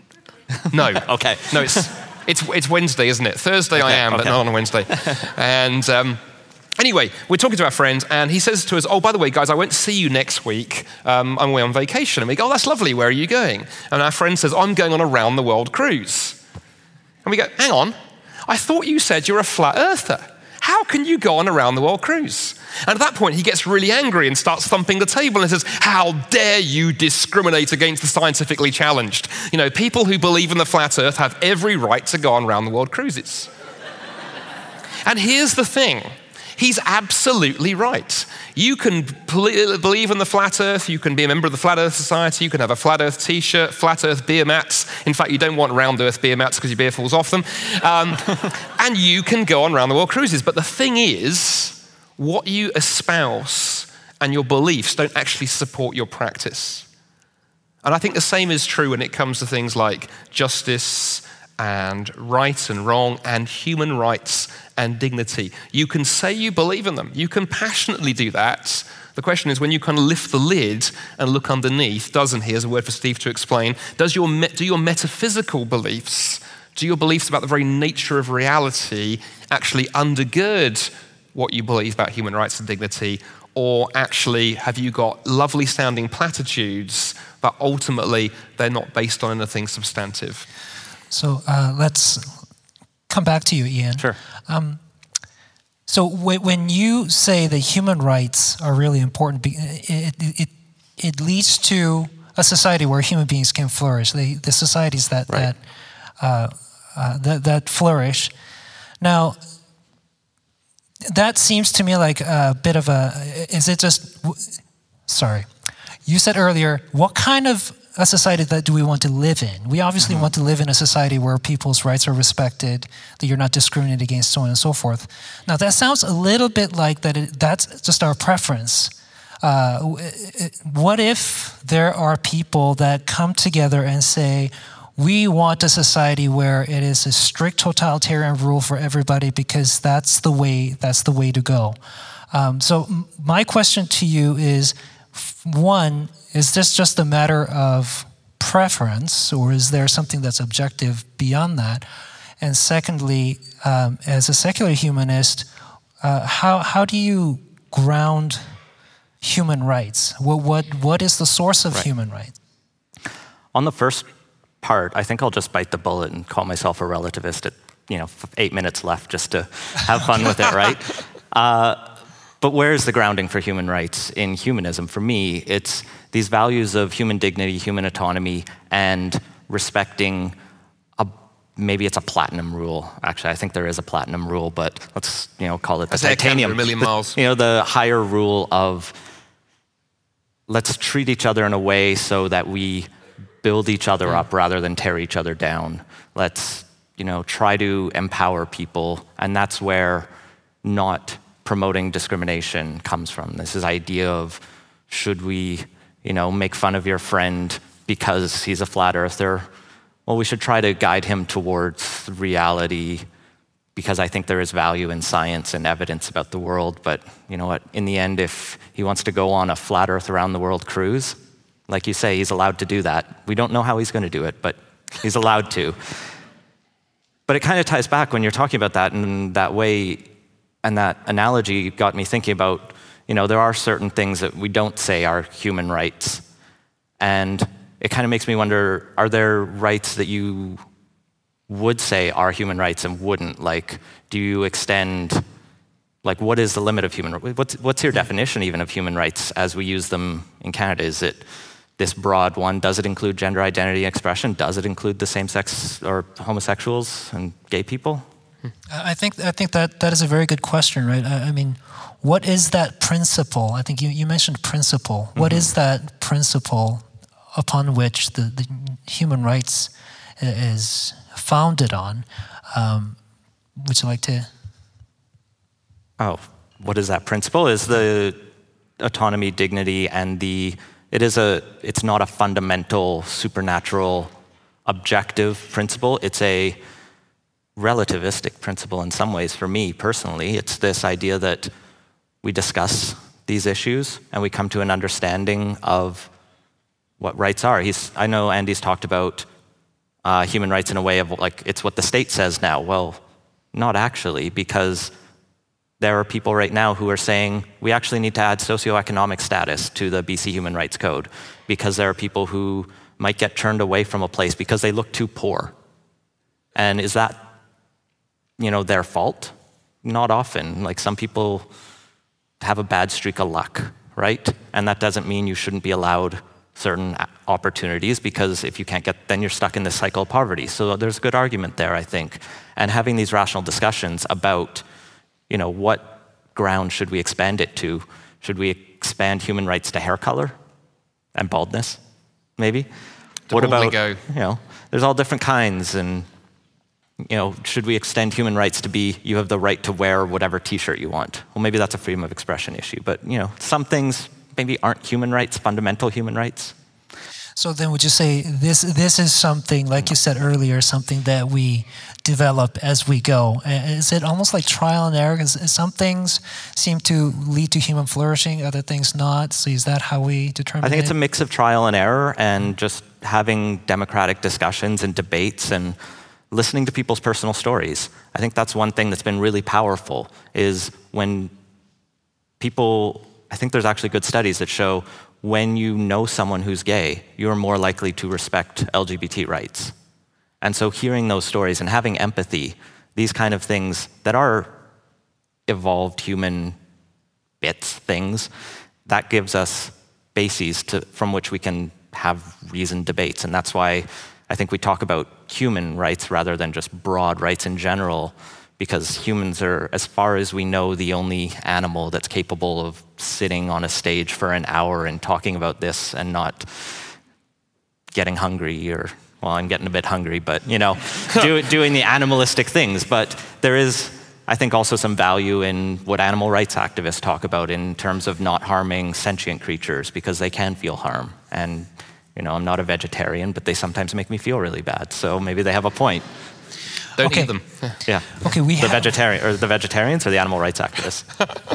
No. Okay. No, it's, it's, it's Wednesday, isn't it? Thursday okay, I am, okay. but not on a Wednesday. And... Um, Anyway, we're talking to our friend, and he says to us, oh, by the way, guys, I won't see you next week. Um, I'm away on vacation. And we go, oh, that's lovely. Where are you going? And our friend says, oh, I'm going on a round-the-world cruise. And we go, hang on. I thought you said you're a flat earther. How can you go on a round-the-world cruise? And at that point, he gets really angry and starts thumping the table and says, how dare you discriminate against the scientifically challenged? You know, people who believe in the flat earth have every right to go on round-the-world cruises. And here's the thing. He's absolutely right. You can believe in the flat earth, you can be a member of the Flat Earth Society, you can have a flat earth t-shirt, flat earth beer mats. In fact, you don't want round earth beer mats because your beer falls off them. Um, and you can go on round the world cruises. But the thing is, what you espouse and your beliefs don't actually support your practice. And I think the same is true when it comes to things like justice and right and wrong and human rights and dignity. You can say you believe in them. You can passionately do that. The question is when you kind of lift the lid and look underneath, doesn't, here's a word for Steve to explain, does your do your metaphysical beliefs, do your beliefs about the very nature of reality actually undergird what you believe about human rights and dignity, or actually have you got lovely sounding platitudes, but ultimately they're not based on anything substantive? So uh, let's come back to you, Ian. Sure. Um, so w- when you say that human rights are really important, it, it, it it leads to a society where human beings can flourish. The the societies that Right. that, uh, uh, that that flourish. Now, that seems to me like a bit of a. Is it just? Sorry, you said earlier. What kind of a society that do we want to live in? We obviously mm-hmm. want to live in a society where people's rights are respected, that you're not discriminated against, so on and so forth. Now, that sounds a little bit like that. It, that's just our preference. Uh, what if there are people that come together and say, we want a society where it is a strict totalitarian rule for everybody because that's the way that's the way to go. Um, so my question to you is, one, is this just a matter of preference, or is there something that's objective beyond that? And secondly, um, as a secular humanist, uh, how how do you ground human rights? What what what is the source of right. human rights? On the first part, I think I'll just bite the bullet and call myself a relativist at, you know, eight minutes left just to have fun with it, right? Uh, but where is the grounding for human rights in humanism? For me, it's these values of human dignity, human autonomy, and respecting a, maybe it's a platinum rule. Actually, I think there is a platinum rule, but let's, you know, call it the titanium. A million miles. The, you know, the higher rule of let's treat each other in a way so that we build each other mm. up rather than tear each other down. Let's, you know, try to empower people, and that's where not promoting discrimination comes from. This is idea of, should we, you know, make fun of your friend because he's a flat earther? Well, we should try to guide him towards reality, because I think there is value in science and evidence about the world. But you know what, in the end, if he wants to go on a flat earth around the world cruise, like you say, he's allowed to do that. We don't know how he's going to do it, but he's allowed to. But it kind of ties back when you're talking about that in that way, and that analogy got me thinking about, you know, there are certain things that we don't say are human rights. And it kind of makes me wonder, are there rights that you would say are human rights and wouldn't? Like, do you extend, like, what is the limit of human rights? What's, what's your definition even of human rights as we use them in Canada? Is it this broad one? Does it include gender identity expression? Does it include the same-sex or homosexuals and gay people? I think I think that that is a very good question, right? I, I mean, what is that principle? I think you, you mentioned principle. Mm-hmm. What is that principle upon which the, the human rights is founded on? Um, would you like to? Oh, what is that principle? Is the autonomy, dignity, and the, it is a, it's not a fundamental, supernatural, objective principle. It's a relativistic principle in some ways for me personally. It's this idea that we discuss these issues and we come to an understanding of what rights are. He's, I know Andy's talked about uh, human rights in a way of like, it's what the state says now. Well, not actually, because there are people right now who are saying we actually need to add socioeconomic status to the B C Human Rights Code, because there are people who might get turned away from a place because they look too poor. And is that, you know, their fault? Not often. Like, some people have a bad streak of luck, right? And that doesn't mean you shouldn't be allowed certain opportunities, because if you can't get, then you're stuck in this cycle of poverty. So there's a good argument there, I think. And having these rational discussions about, you know, what ground should we expand it to? Should we expand human rights to hair color and baldness, maybe? To what about, go. you know, there's all different kinds, and you know, should we extend human rights to be, you have the right to wear whatever t-shirt you want? Well, maybe that's a freedom of expression issue, but you know, some things maybe aren't human rights, fundamental human rights. So then would you say this this is something, like you said earlier, something that we develop as we go? Is it almost like trial and error? Is, some things seem to lead to human flourishing, other things not. So is that how we determine it? I think it's a mix of trial and error, and just having democratic discussions and debates and listening to people's personal stories. I think that's one thing that's been really powerful, is when people, I think there's actually good studies that show when you know someone who's gay, you're more likely to respect L G B T rights. And so hearing those stories and having empathy, these kind of things that are evolved human bits, things, that gives us bases to, from which we can have reasoned debates. And that's why I think we talk about human rights rather than just broad rights in general, because humans are, as far as we know, the only animal that's capable of sitting on a stage for an hour and talking about this and not getting hungry or, well, I'm getting a bit hungry, but, you know, do, doing the animalistic things. But there is, I think, also some value in what animal rights activists talk about in terms of not harming sentient creatures, because they can feel harm. And, you know, I'm not a vegetarian, but they sometimes make me feel really bad. So maybe they have a point. Don't okay. eat them. Yeah. Okay, we the have... vegetarian or the vegetarians or the animal rights activists.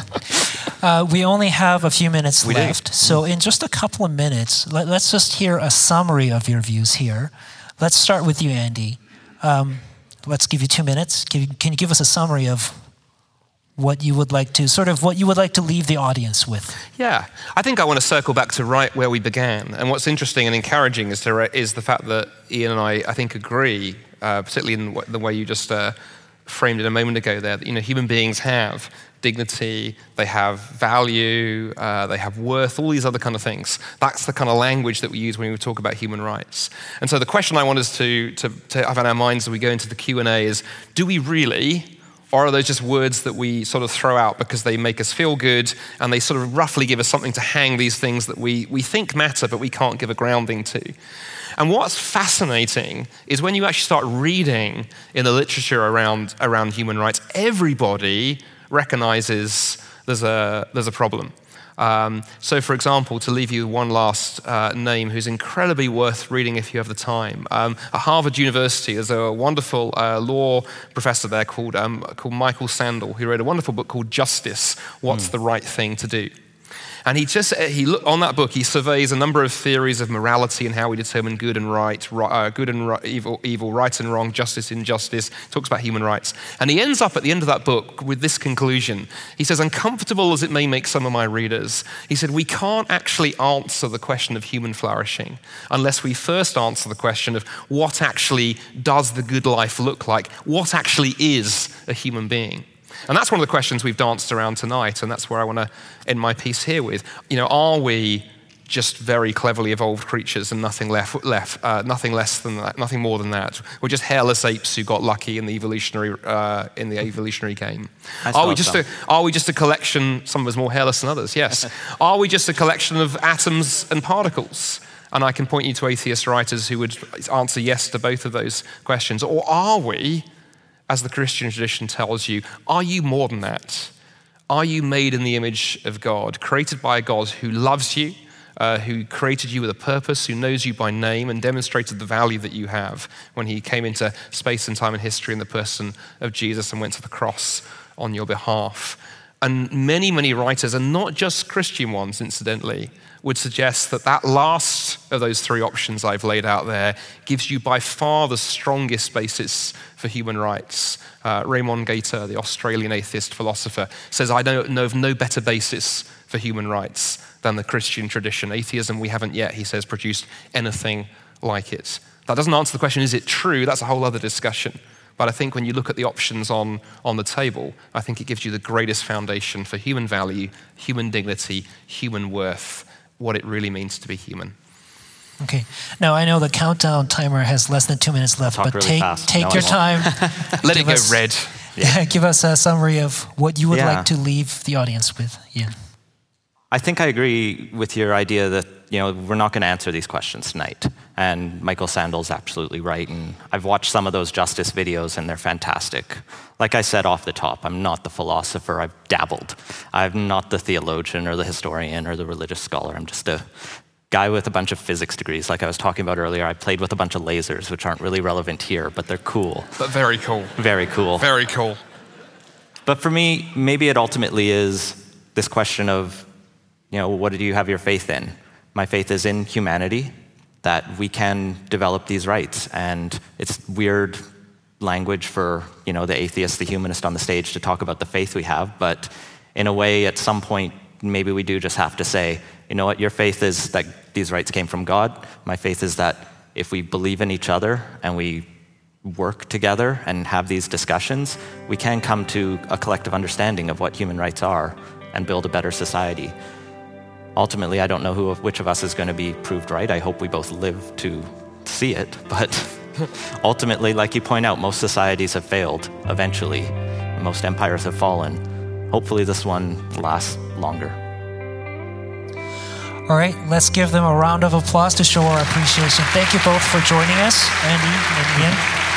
uh, we only have a few minutes we left, do. so in just a couple of minutes, let, let's just hear a summary of your views here. Let's start with you, Andy. Um, let's give you two minutes. Can you, can you give us a summary of what you would like to sort of what you would like to leave the audience with? Yeah, I think I want to circle back to right where we began. And what's interesting and encouraging is to, is the fact that Ian and I, I think, agree, uh, particularly in the way you just uh, framed it a moment ago there, that, you know, human beings have dignity, they have value, uh, they have worth, all these other kind of things. That's the kind of language that we use when we talk about human rights. And so the question I want us to, to, to have in our minds as we go into the Q and A is, do we really, or are those just words that we sort of throw out because they make us feel good and they sort of roughly give us something to hang these things that we, we think matter but we can't give a grounding to? And what's fascinating is when you actually start reading in the literature around, around human rights, everybody recognizes there's a, there's a problem. Um, so, for example, to leave you one last uh, name who's incredibly worth reading if you have the time. Um, at Harvard University, there's a wonderful uh, law professor there called, um, called Michael Sandel, who wrote a wonderful book called Justice, What's mm. the Right Thing to Do? And he just, he look, on that book, he surveys a number of theories of morality and how we determine good and right, uh, good and right, evil, evil, right and wrong, justice, injustice, talks about human rights. And he ends up at the end of that book with this conclusion. He says, uncomfortable as it may make some of my readers, he said, we can't actually answer the question of human flourishing unless we first answer the question of what actually does the good life look like? What actually is a human being? And that's one of the questions we've danced around tonight, and that's where I want to end my piece here with. You know, are we just very cleverly evolved creatures and nothing left, left uh, nothing less than that, nothing more than that? We're just hairless apes who got lucky in the evolutionary uh, in the evolutionary game. Are we just so. a Are we just a collection? Some of us more hairless than others. Yes. Are we just a collection of atoms and particles? And I can point you to atheist writers who would answer yes to both of those questions. Or are we, as the Christian tradition tells you, are you more than that? Are you made in the image of God, created by a God who loves you, uh, who created you with a purpose, who knows you by name and demonstrated the value that you have when he came into space and time and history in the person of Jesus and went to the cross on your behalf? And many, many writers, and not just Christian ones, incidentally, would suggest that that last of those three options I've laid out there gives you by far the strongest basis for human rights. Uh, Raymond Gaita, the Australian atheist philosopher, says, I don't know of no better basis for human rights than the Christian tradition. Atheism, we haven't yet, he says, produced anything like it. That doesn't answer the question, is it true? That's a whole other discussion. But I think when you look at the options on, on the table, I think it gives you the greatest foundation for human value, human dignity, human worth, what it really means to be human. Okay. Now, I know the countdown timer has less than two minutes left, Talk but really take fast. take no, your time. Let it go us, red. Yeah. Give us a summary of what you would yeah. like to leave the audience with. Yeah. I think I agree with your idea that, you know, we're not going to answer these questions tonight. And Michael Sandel's absolutely right. And I've watched some of those justice videos and they're fantastic. Like I said off the top, I'm not the philosopher. I've dabbled. I'm not the theologian or the historian or the religious scholar. I'm just a guy with a bunch of physics degrees. Like I was talking about earlier, I played with a bunch of lasers, which aren't really relevant here, but they're cool. But very cool. Very cool. Very cool. But for me, maybe it ultimately is this question of, you know, what do you have your faith in? My faith is in humanity, that we can develop these rights. And it's weird language for, you know, the atheist, the humanist on the stage to talk about the faith we have. But in a way, at some point, maybe we do just have to say, you know what, your faith is that these rights came from God. My faith is that if we believe in each other and we work together and have these discussions, we can come to a collective understanding of what human rights are and build a better society. ultimately, I don't know who, which of us is going to be proved right. I hope we both live to see it. But ultimately, like you point out, most societies have failed eventually. Most empires have fallen. Hopefully this one lasts longer. All right, let's give them a round of applause to show our appreciation. Thank you both for joining us, Andy and Ian.